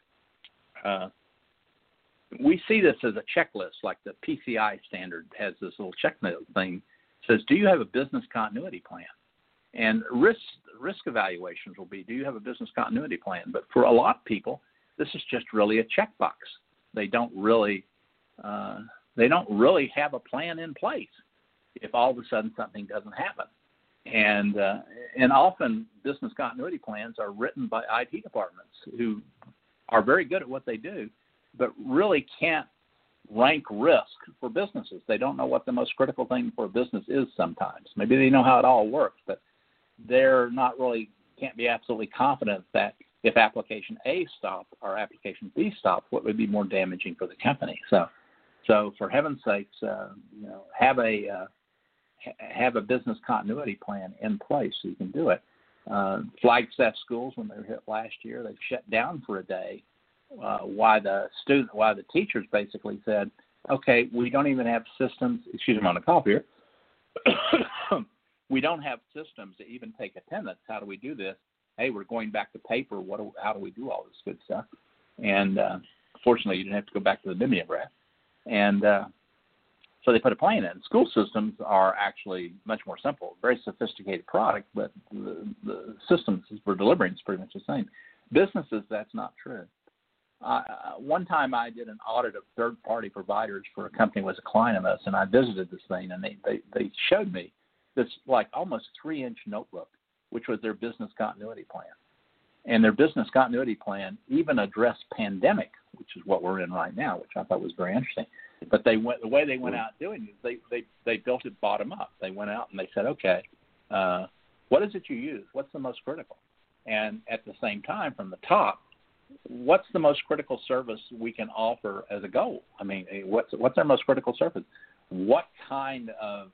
we see this as a checklist, like the PCI standard has this little checklist thing. It says, do you have a business continuity plan? And risk evaluations will be, do you have a business continuity plan? But for a lot of people, this is just really a checkbox. They don't really have a plan in place if all of a sudden something doesn't happen. And often business continuity plans are written by IT departments who are very good at what they do, but really can't rank risk for businesses. They don't know what the most critical thing for a business is sometimes. Maybe they know how it all works, but they're not really, can't be absolutely confident that if application A stopped or application B stopped, what would be more damaging for the company. So for heaven's sakes, have a business continuity plan in place so you can do it. Flagstaff schools, when they were hit last year, they shut down for a day. Why the teachers basically said, okay, we don't even have systems. Excuse me, I'm on a cough here. We don't have systems to even take attendance. How do we do this? Hey, we're going back to paper. How do we do all this good stuff? And fortunately, you didn't have to go back to the mimeograph. And So they put a plan in. School systems are actually much more simple, very sophisticated product, but the systems we're delivering is pretty much the same. Businesses, that's not true. One time I did an audit of third-party providers for a company that was a client of us, and I visited this thing, and they showed me this like almost 3-inch notebook, which was their business continuity plan. And their business continuity plan even addressed pandemic, which is what we're in right now, which I thought was very interesting. But the way they went out doing it, they built it bottom up. They went out and they said, okay, what is it you use? What's the most critical? And at the same time, from the top, what's the most critical service we can offer as a goal? I mean, what's our most critical service? What kind of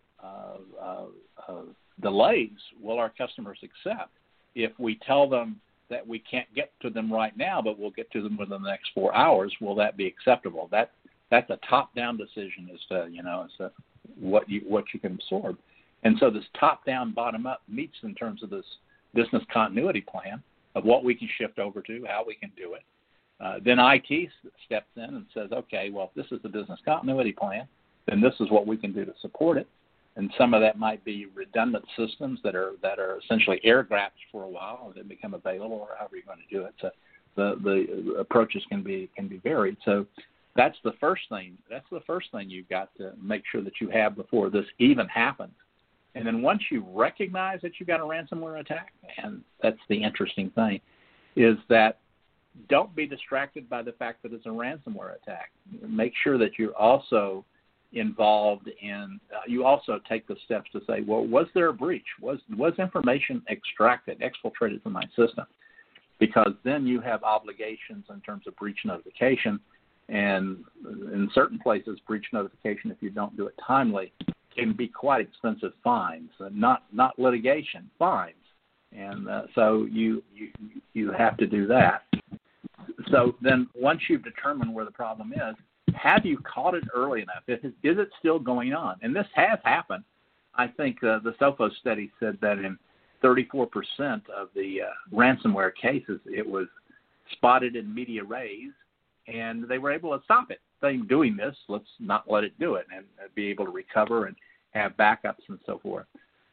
delays will our customers accept if we tell them that we can't get to them right now, but we'll get to them within the next 4 hours? Will that be acceptable? That's a top-down decision as to what you can absorb. And so this top-down, bottom-up meets in terms of this business continuity plan of what we can shift over to, how we can do it. Then IT steps in and says, okay, well, if this is the business continuity plan, then this is what we can do to support it. And some of that might be redundant systems that are essentially air gapped for a while, and then become available, or however you're going to do it. So the approaches can be varied. So that's the first thing. That's the first thing you've got to make sure that you have before this even happens. And then once you recognize that you've got a ransomware attack, and that's the interesting thing, is that don't be distracted by the fact that it's a ransomware attack. Make sure that you're also involved in, you also take the steps to say, well, was there a breach? Was information exfiltrated from my system? Because then you have obligations in terms of breach notification, and in certain places, breach notification, if you don't do it timely, can be quite expensive fines, not litigation, fines. And so you have to do that. So then once you've determined where the problem is, have you caught it early enough? Is it still going on? And this has happened. I think the Sophos study said that in 34% of the ransomware cases, it was spotted in media rays, and they were able to stop it. Saying, doing this, let's not let it do it, and be able to recover and have backups and so forth.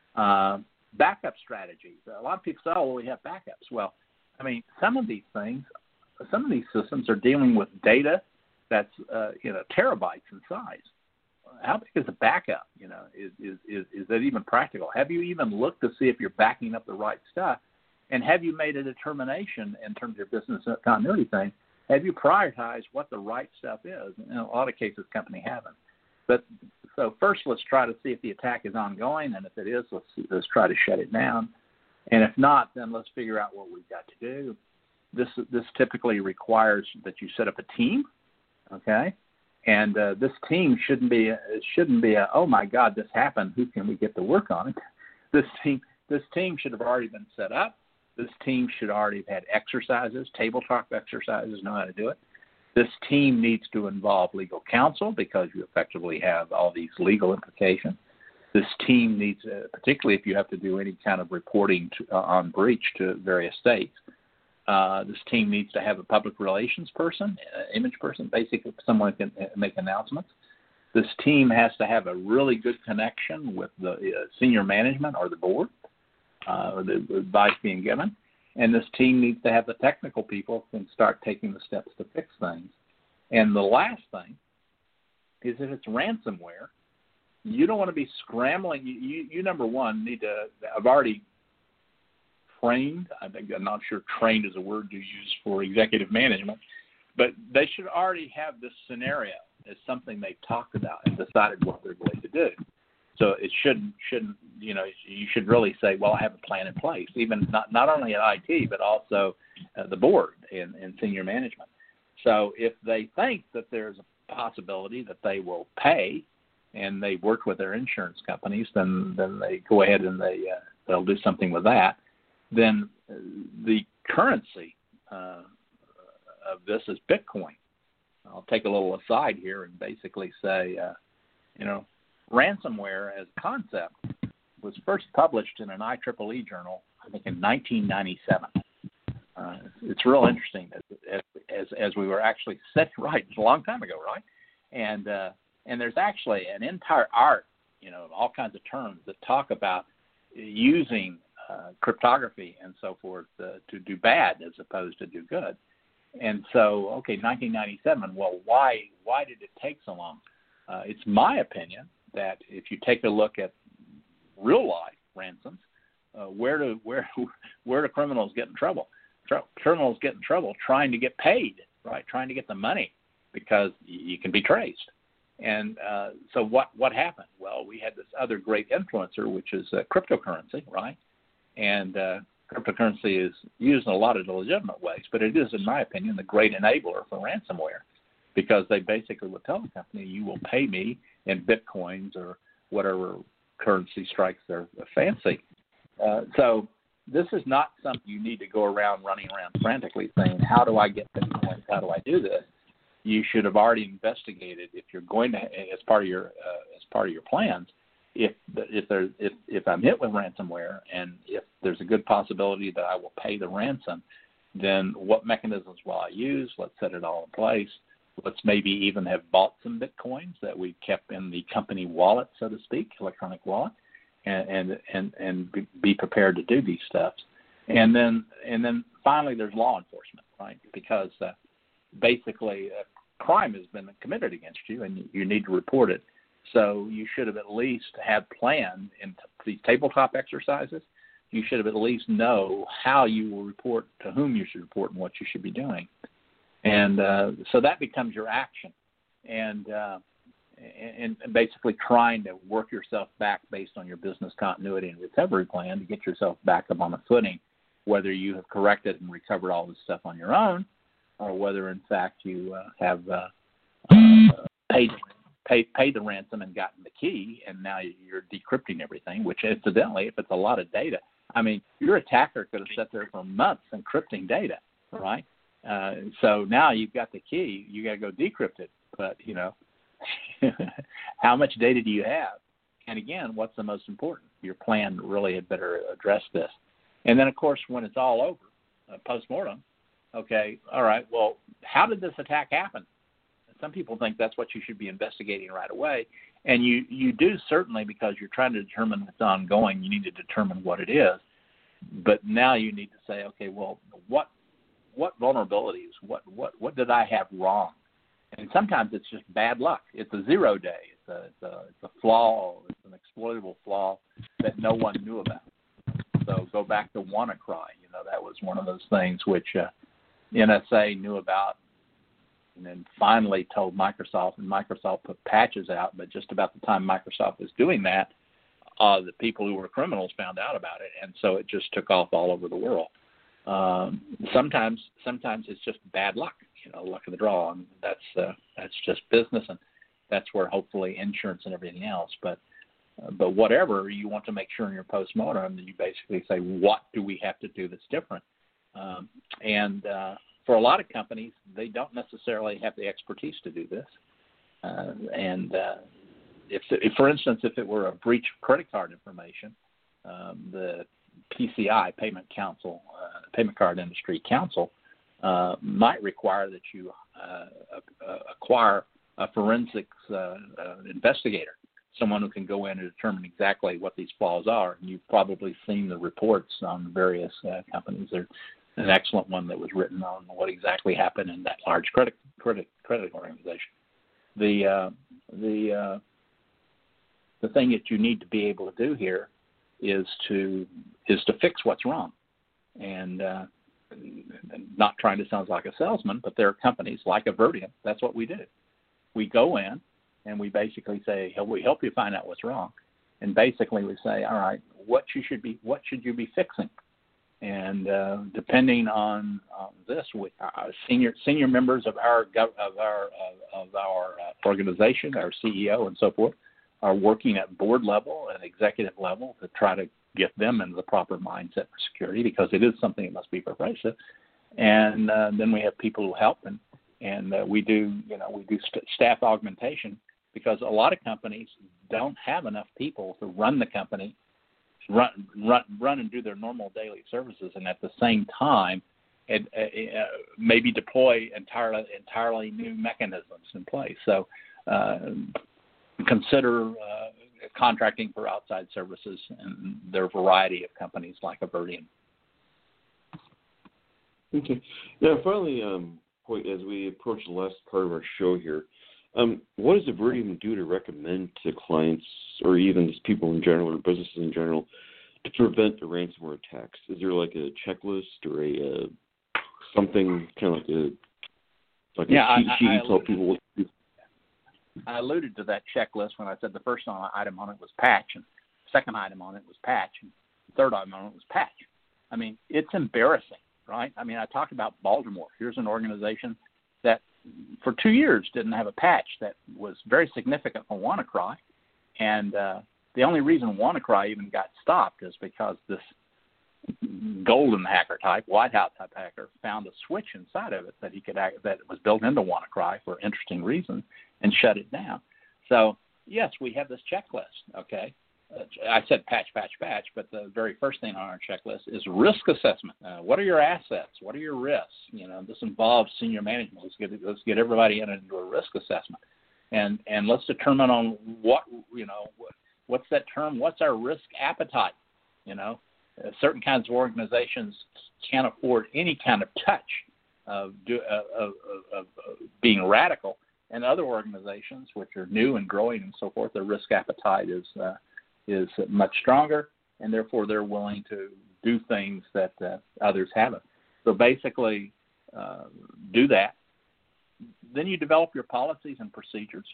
Backup strategies. A lot of people say, oh, well, we have backups. Well, I mean, some of these systems are dealing with data that's terabytes in size. How big is a backup? Is that even practical? Have you even looked to see if you're backing up the right stuff? And have you made a determination in terms of your business continuity thing? Have you prioritized what the right stuff is? In a lot of cases, companies haven't. But so first, let's try to see if the attack is ongoing, and if it is, let's try to shut it down. And if not, then let's figure out what we've got to do. This typically requires that you set up a team, okay? And this team shouldn't be a oh my God, this happened. Who can we get to work on it? This team should have already been set up. This team should already have had exercises, tabletop exercises, know how to do it. This team needs to involve legal counsel because you effectively have all these legal implications. This team needs, particularly if you have to do any kind of reporting on breach to various states, this team needs to have a public relations person, image person, basically someone who can make announcements. This team has to have a really good connection with the senior management or the board, or the advice being given. And this team needs to have the technical people who can start taking the steps to fix things. And the last thing is if it's ransomware, you don't want to be scrambling. You number one, need to have already trained. I'm not sure trained is a word you use for executive management, but they should already have this scenario as something they've talked about and decided what they're going to do. So it shouldn't you should really say, well, I have a plan in place, even not only at IT, but also the board and senior management. So if they think that there's a possibility that they will pay and they work with their insurance companies, then they go ahead and they'll do something with that. Then the currency of this is Bitcoin. I'll take a little aside here and basically say, ransomware as a concept was first published in an IEEE journal, I think, in 1997. It's real interesting as we were actually set right. It's a long time ago, right? And And there's actually an entire art, all kinds of terms that talk about using cryptography and so forth to do bad as opposed to do good. And so, 1997, well, why did it take so long? It's my opinion that if you take a look at real life ransoms, where do criminals get in trouble? Criminals get in trouble trying to get paid, right? Trying to get the money because you can be traced. And so what happened? Well, we had this other great influencer, which is cryptocurrency, right? And cryptocurrency is used in a lot of legitimate ways, but it is, in my opinion, the great enabler for ransomware, because they basically will tell the company, you will pay me in Bitcoins or whatever currency strikes their fancy. So this is not something you need to go around running around frantically saying, how do I get Bitcoins? How do I do this? You should have already investigated, if you're going to, as part of your plans, if I'm hit with ransomware and if there's a good possibility that I will pay the ransom, then what mechanisms will I use? Let's set it all in place. Let's maybe even have bought some Bitcoins that we kept in the company wallet, so to speak, electronic wallet, and be prepared to do these steps. And then finally, there's law enforcement, right? Because basically a crime has been committed against you, and you need to report it. So you should have at least had planned in these tabletop exercises. You should have at least know how you will report, to whom you should report, and what you should be doing. And so that becomes your action, and basically trying to work yourself back based on your business continuity and recovery plan to get yourself back up on a footing, whether you have corrected and recovered all this stuff on your own, or whether in fact you have paid the ransom and gotten the key, and now you're decrypting everything, which incidentally, if it's a lot of data, I mean, your attacker could have sat there for months encrypting data, right? So now you've got the key, you got to go decrypt it. But, how much data do you have? And again, what's the most important? Your plan really had better address this. And then, of course, when it's all over, post-mortem, okay, all right, well, how did this attack happen? Some people think that's what you should be investigating right away. And you do certainly, because you're trying to determine if it's ongoing, you need to determine what it is. But now you need to say, okay, well, what vulnerabilities, what did I have wrong? And sometimes it's just bad luck. It's a 0 day. It's a flaw. It's an exploitable flaw that no one knew about. So go back to WannaCry. That was one of those things which NSA knew about, and then finally told Microsoft, and Microsoft put patches out. But just about the time Microsoft was doing that, the people who were criminals found out about it, and so it just took off all over the world. Sometimes it's just bad luck, luck of the draw, and that's just business, and that's where hopefully insurance and everything else. But whatever, you want to make sure in your postmortem that you basically say, what do we have to do that's different? And for a lot of companies, they don't necessarily have the expertise to do this. If, for instance, if it were a breach of credit card information, the PCI, Payment Card Industry Council, might require that you acquire a forensics investigator, someone who can go in and determine exactly what these flaws are. And you've probably seen the reports on various companies. There's an excellent one that was written on what exactly happened in that large credit organization. The thing that you need to be able to do here is to fix what's wrong, and not trying to sound like a salesman, but there are companies like Avertium. That's what we do. We go in and we basically say, we help you find out what's wrong, and basically we say, all right, what should you be fixing? And depending on this, senior members of our organization, our CEO and so forth, are working at board level and executive level to try to get them into the proper mindset for security, because it is something that must be pervasive. And then we have people who help, and we do staff augmentation, because a lot of companies don't have enough people to run the company, run and do their normal daily services, and at the same time, maybe deploy entirely new mechanisms in place. So consider contracting for outside services, and there are a variety of companies like Avertium. Okay. Now, finally, as we approach the last part of our show here, what does Avertium do to recommend to clients or even just people in general or businesses in general to prevent the ransomware attacks? Is there like a checklist or a something kind of like a cheat sheet to tell people what to do? I alluded to that checklist when I said the first item on it was patch, and the second item on it was patch, and the third item on it was patch. I mean, it's embarrassing, right? I mean, I talked about Baltimore. Here's an organization that for 2 years didn't have a patch that was very significant for WannaCry, and the only reason WannaCry even got stopped is because this golden hacker type, White House type hacker, found a switch inside of it that he could that was built into WannaCry for interesting reasons and shut it down. So yes, we have this checklist. Okay, I said patch, but the very first thing on our checklist is risk assessment. What are your assets? What are your risks? You know, this involves senior management. Let's get everybody into a risk assessment, and let's determine on what's that term? What's our risk appetite? You know. Certain kinds of organizations can't afford any kind of touch of being radical, and other organizations, which are new and growing and so forth, their risk appetite is much stronger, and therefore they're willing to do things that others haven't. So basically, do that. Then you develop your policies and procedures.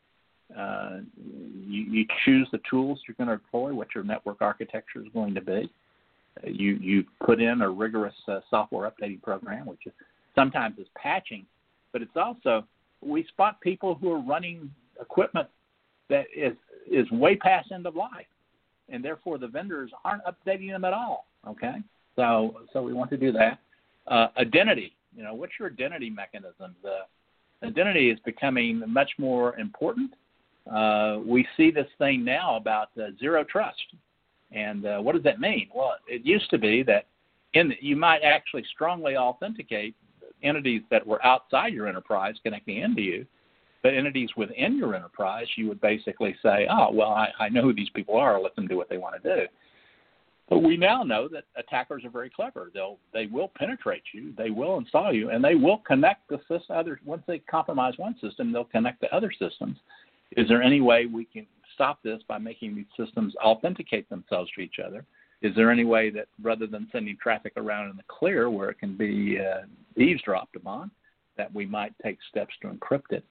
You choose the tools you're going to deploy, what your network architecture is going to be. You put in a rigorous software updating program, which sometimes is patching, but it's also, we spot people who are running equipment that is way past end of life, and therefore the vendors aren't updating them at all. Okay, so we want to do that. Identity, what's your identity mechanism? The identity is becoming much more important. We see this thing now about zero trust. And what does that mean? Well, it used to be that you might actually strongly authenticate entities that were outside your enterprise connecting into you, but entities within your enterprise, you would basically say, oh, well, I know who these people are. I'll let them do what they want to do. But we now know that attackers are very clever. They will penetrate you, they will install you, and they will connect the other. Once they compromise one system, they'll connect to other systems. Is there any way we can stop this by making these systems authenticate themselves to each other? Is there any way that rather than sending traffic around in the clear where it can be eavesdropped upon, that we might take steps to encrypt it?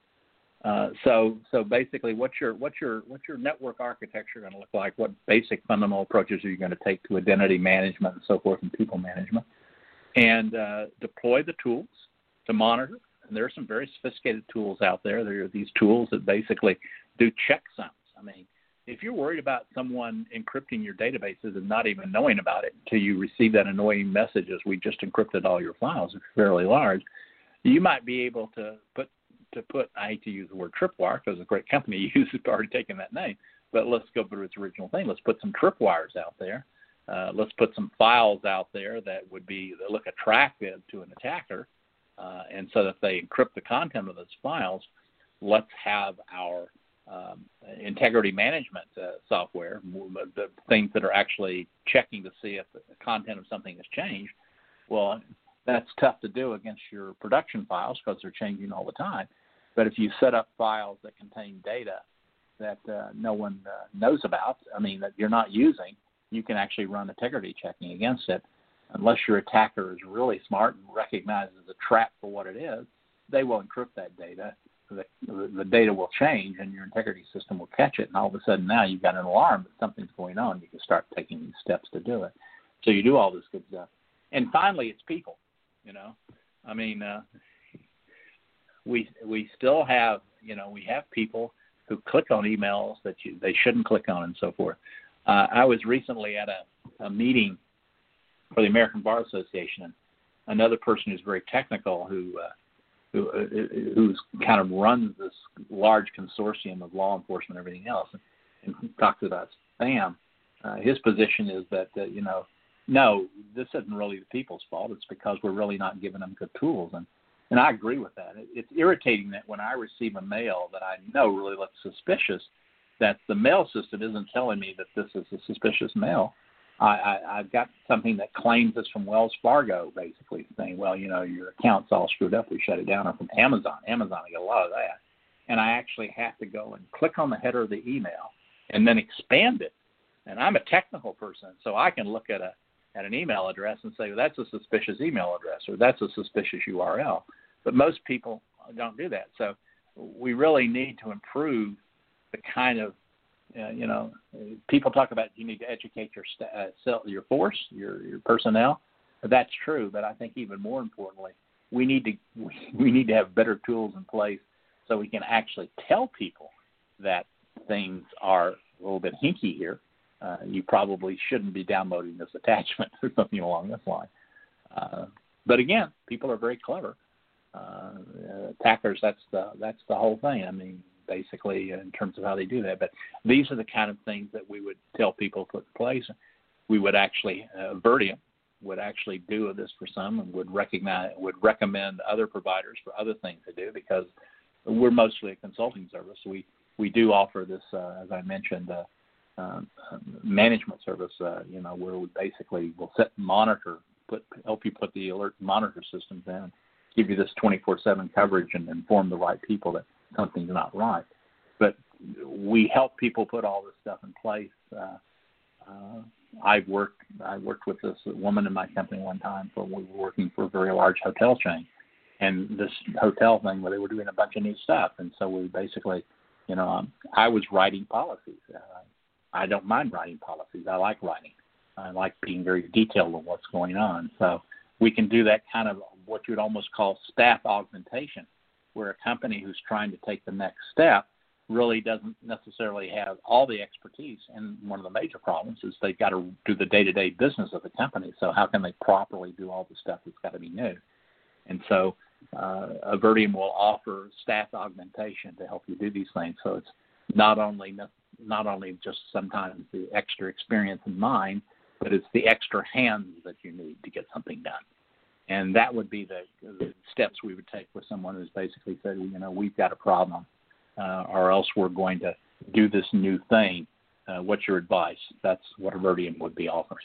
So basically, what's your network architecture going to look like? What basic fundamental approaches are you going to take to identity management and so forth and people management? And deploy the tools to monitor. And there are some very sophisticated tools out there. There are these tools that basically do checksums. I mean, if you're worried about someone encrypting your databases and not even knowing about it until you receive that annoying message as we just encrypted all your files, it's fairly large, you might be able to put, I hate to use the word tripwire because a great company uses already taken that name, but let's go through its original thing. Let's put some tripwires out there. Let's put some files out there that look attractive to an attacker, and so that they encrypt the content of those files. Let's have our integrity management software, the things that are actually checking to see if the content of something has changed. Well, that's tough to do against your production files because they're changing all the time. But if you set up files that contain data that no one knows about, that you're not using, you can actually run integrity checking against it. Unless your attacker is really smart and recognizes the trap for what it is, they will encrypt that data. The data will change and your integrity system will catch it, and all of a sudden now you've got an alarm that something's going on. You can start taking these steps to do it. So you do all this good stuff. And finally, it's people. We still have, we have people who click on emails that they shouldn't click on and so forth. I was recently at a meeting for the American Bar Association, and another person who's very technical who's kind of runs this large consortium of law enforcement and everything else, and talks about spam. His position is that, no, this isn't really the people's fault. It's because we're really not giving them good tools. And I agree with that. It's irritating that when I receive a mail that I know really looks suspicious, that the mail system isn't telling me that this is a suspicious mail. I've got something that claims it's from Wells Fargo, basically saying, well, your account's all screwed up, we shut it down, or from Amazon. Amazon, I get a lot of that. And I actually have to go and click on the header of the email and then expand it. And I'm a technical person, so I can look at an email address and say, well, that's a suspicious email address, or that's a suspicious URL. But most people don't do that. So we really need to improve the kind of, people talk about you need to educate your force, your personnel. That's true, but I think even more importantly, we need to have better tools in place so we can actually tell people that things are a little bit hinky here. You probably shouldn't be downloading this attachment or something along this line. But again, people are very clever. Attackers, that's the whole thing. I mean, basically, in terms of how they do that. But these are the kind of things that we would tell people to put in place. We would actually, Verdium would actually do this for some, and would recommend other providers for other things to do, because we're mostly a consulting service. We do offer this, as I mentioned, management service. Where we basically will set and monitor, help you put the alert monitor systems in, give you this 24/7 coverage, and inform the right people that something's not right. But we help people put all this stuff in place. I worked with this woman in my company one time. We were working for a very large hotel chain, and this hotel thing where they were doing a bunch of new stuff. And so we basically, I was writing policies. I don't mind writing policies. I like writing. I like being very detailed on what's going on. So we can do that kind of what you would almost call staff augmentation, where a company who's trying to take the next step really doesn't necessarily have all the expertise. And one of the major problems is they've got to do the day-to-day business of the company. So how can they properly do all the stuff that's got to be new? And so Verdium will offer staff augmentation to help you do these things. So it's not only just sometimes the extra experience in mind, but it's the extra hands that you need to get something done. And that would be the steps we would take with someone who's basically said, we've got a problem, or else we're going to do this new thing. What's your advice? That's what a Verdium would be offering.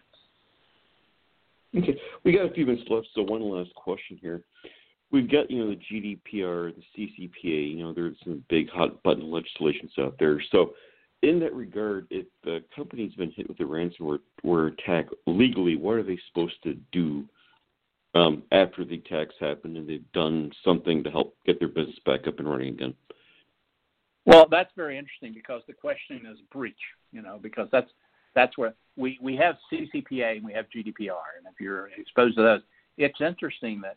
Okay, we got a few minutes left, so one last question here. We've got, the GDPR, the CCPA, there's some big hot button legislations out there. So in that regard, if the company's been hit with a ransomware attack legally, what are they supposed to do after the attacks happen and they've done something to help get their business back up and running again? Well, that's very interesting, because the question is breach, because that's where we have CCPA and we have GDPR, and if you're exposed to those, it's interesting that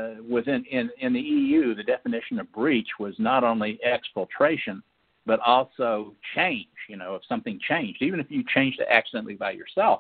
in the EU, the definition of breach was not only exfiltration, but also change. If something changed, even if you changed it accidentally by yourself,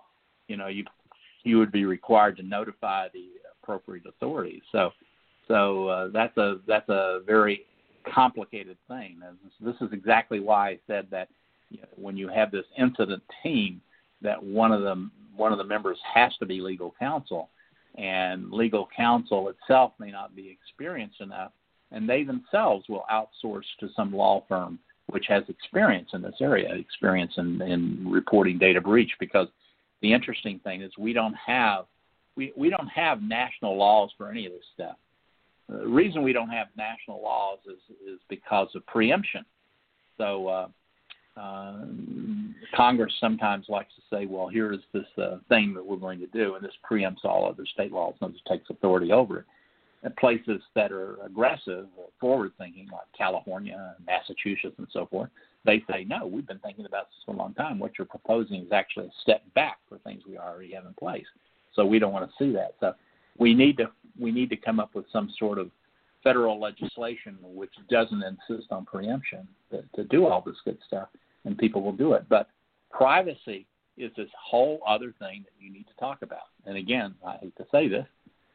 you would be required to notify the appropriate authorities. So that's a very complicated thing. And this is exactly why I said that when you have this incident team, that one of the members has to be legal counsel, and legal counsel itself may not be experienced enough, and they themselves will outsource to some law firm which has experience in this area, experience in reporting data breach. Because the interesting thing is we don't have national laws for any of this stuff. The reason we don't have national laws is because of preemption. So Congress sometimes likes to say, well, here is this thing that we're going to do, and this preempts all other state laws and just takes authority over it. And places that are aggressive, forward-thinking, like California, Massachusetts, and so forth, they say, no, we've been thinking about this for a long time. What you're proposing is actually a step back for things we already have in place. So we don't want to see that. So we need to come up with some sort of federal legislation which doesn't insist on preemption to do all this good stuff, and people will do it. But privacy is this whole other thing that you need to talk about. And again, I hate to say this,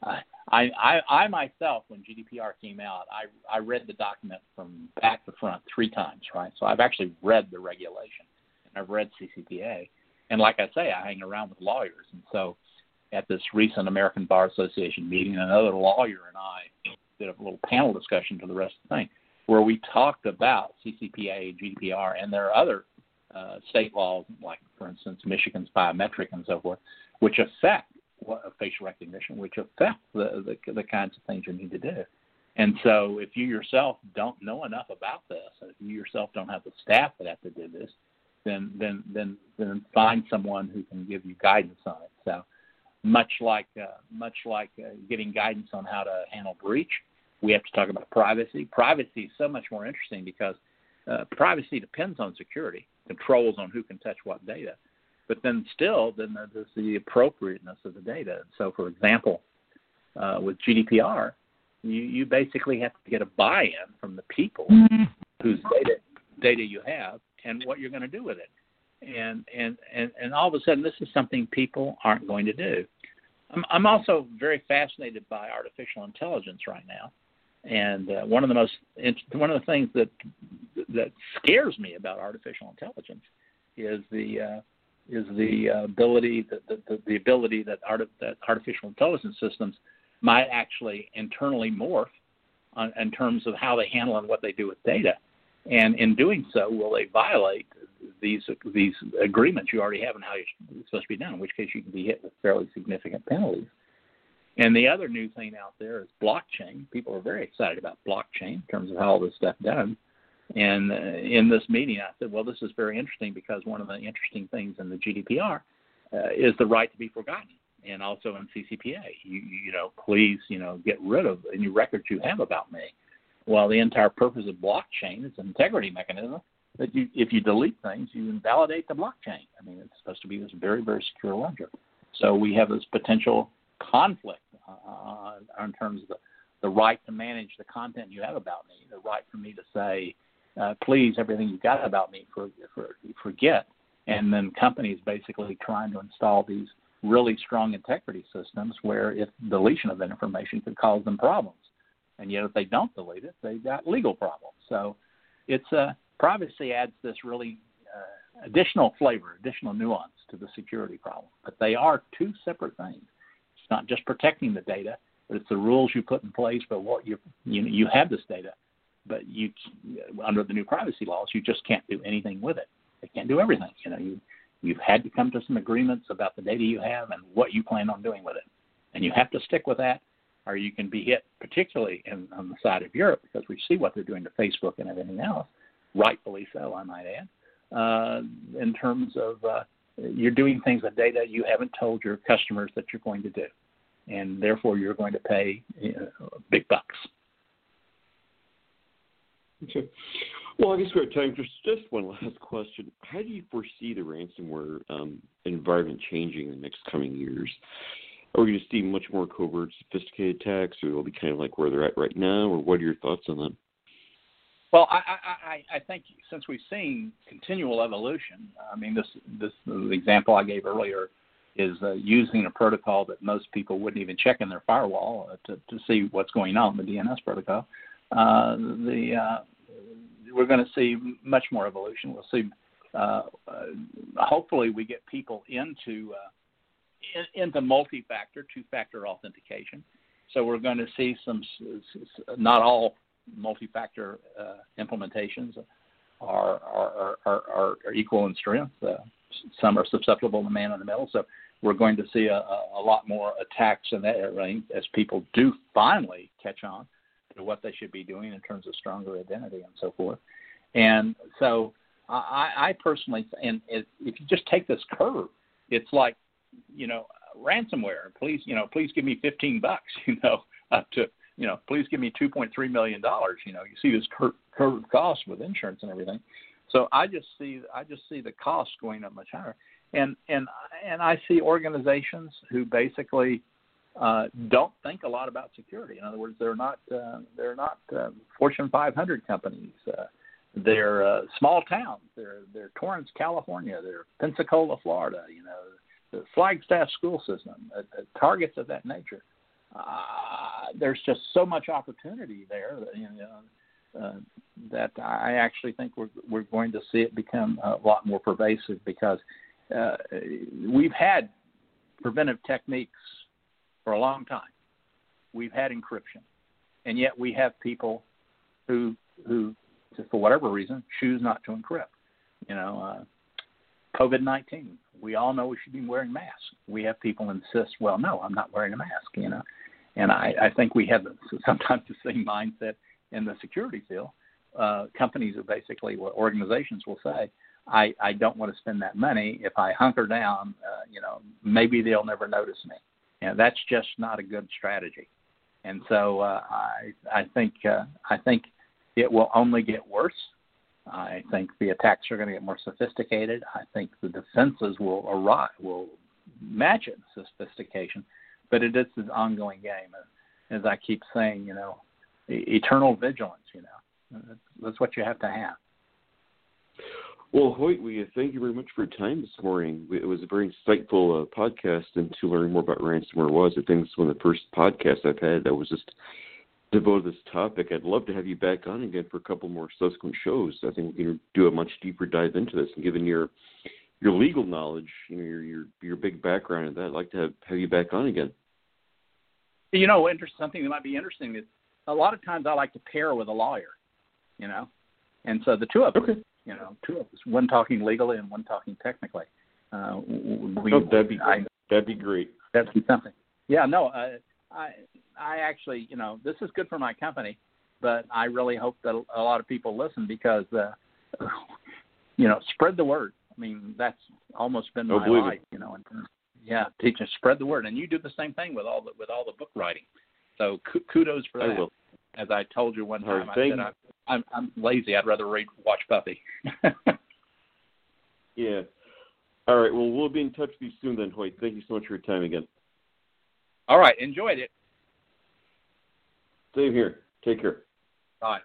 I myself, when GDPR came out, I read the document from back to front 3 times, right? So I've actually read the regulation, and I've read CCPA. And like I say, I hang around with lawyers. And so at this recent American Bar Association meeting, another lawyer and I did a little panel discussion for the rest of the thing, where we talked about CCPA, GDPR, and there are other state laws, like, for instance, Michigan's biometric and so forth, which affect facial recognition, which affect the kinds of things you need to do. And so if you yourself don't know enough about this, if you yourself don't have the staff that have to do this, then find someone who can give you guidance on it. So much like getting guidance on how to handle breach, we have to talk about privacy. Privacy is so much more interesting because privacy depends on security, controls on who can touch what data. But then there's the appropriateness of the data. So, for example, with GDPR, you basically have to get a buy-in from the people whose data you have and what you're going to do with it. And all of a sudden, this is something people aren't going to do. I'm also very fascinated by artificial intelligence right now. And one of the things that scares me about artificial intelligence is the ability that artificial intelligence systems might actually internally morph in terms of how they handle and what they do with data. And in doing so, will they violate these agreements you already have and how it's supposed to be done, in which case you can be hit with fairly significant penalties. And the other new thing out there is blockchain. People are very excited about blockchain in terms of how all this stuff done. And in this meeting, I said, well, this is very interesting because one of the interesting things in the GDPR is the right to be forgotten, and also in CCPA. Please, get rid of any records you have about me. Well, the entire purpose of blockchain is an integrity mechanism that if you delete things, you invalidate the blockchain. I mean, it's supposed to be this very, very secure ledger. So we have this potential conflict in terms of the right to manage the content you have about me, the right for me to say, please, everything you got about me, forget. And then companies basically trying to install these really strong integrity systems where if deletion of that information could cause them problems. And yet if they don't delete it, they've got legal problems. So it's privacy adds this really additional flavor, additional nuance to the security problem. But they are two separate things. It's not just protecting the data, but it's the rules you put in place. But what you have this data, but you under the new privacy laws, you just can't do anything with it. They can't do everything. You've had to come to some agreements about the data you have and what you plan on doing with it, and you have to stick with that, or you can be hit, particularly on the side of Europe, because we see what they're doing to Facebook and everything else, rightfully so, I might add, in terms of you're doing things with data you haven't told your customers that you're going to do, and therefore you're going to pay big bucks. Okay. Well, I guess we have time for just one last question. How do you foresee the ransomware environment changing in the next coming years? Are we going to see much more covert, sophisticated attacks, or will it be kind of like where they're at right now, or what are your thoughts on that? Well, I think since we've seen continual evolution, I mean, this example I gave earlier is using a protocol that most people wouldn't even check in their firewall to see what's going on, the DNS protocol. We're going to see much more evolution. We'll see. Hopefully, we get people into multi-factor, two-factor authentication. So we're going to see not all multi-factor implementations are equal in strength. Some are susceptible to man in the middle. So we're going to see a lot more attacks in that area as people do finally catch on to what they should be doing in terms of stronger identity and so forth. And so I personally, and if you just take this curve, it's like, ransomware. Please give me $15, up to, please give me $2.3 million. You see this curve cost with insurance and everything. So I just see the cost going up much higher. And I see organizations who basically don't think a lot about security. In other words, they're not Fortune 500 companies. They're small towns. They're Torrance, California. They're Pensacola, Florida. The Flagstaff school system. Targets of that nature. There's just so much opportunity there that I actually think we're going to see it become a lot more pervasive because we've had preventive techniques for a long time. We've had encryption, and yet we have people who for whatever reason, choose not to encrypt. COVID-19. We all know we should be wearing masks. We have people insist, well, no, I'm not wearing a mask, And I think we have sometimes the same mindset in the security field. Companies are basically, what organizations will say, I don't want to spend that money. If I hunker down, maybe they'll never notice me. And that's just not a good strategy. And so I think it will only get worse. I think the attacks are going to get more sophisticated. I think the defenses will match it in sophistication. But it is an ongoing game. As I keep saying, eternal vigilance, That's what you have to have. Well, Hoyt, we thank you very much for your time this morning. It was a very insightful podcast, and to learn more about ransomware was. I think it's one of the first podcasts I've had that was just devoted to this topic. I'd love to have you back on again for a couple more subsequent shows. I think we can do a much deeper dive into this, and given your legal knowledge, your big background in that, I'd like to have you back on again. Something that might be interesting is a lot of times I like to pair with a lawyer, and so the two of us, two of us, one talking legally and one talking technically. That'd be great. That'd be something. Yeah, no, I actually, this is good for my company, but I really hope that a lot of people listen because, spread the word. I mean, that's almost been my life, teaching, spread the word, and you do the same thing with all the book writing. So kudos for that. I will. As I told you one time, right, I said I'm lazy. I'd rather watch Buffy. Yeah. All right. Well, we'll be in touch with you soon then, Hoyt. Thank you so much for your time again. All right. Enjoyed it. Same here. Take care.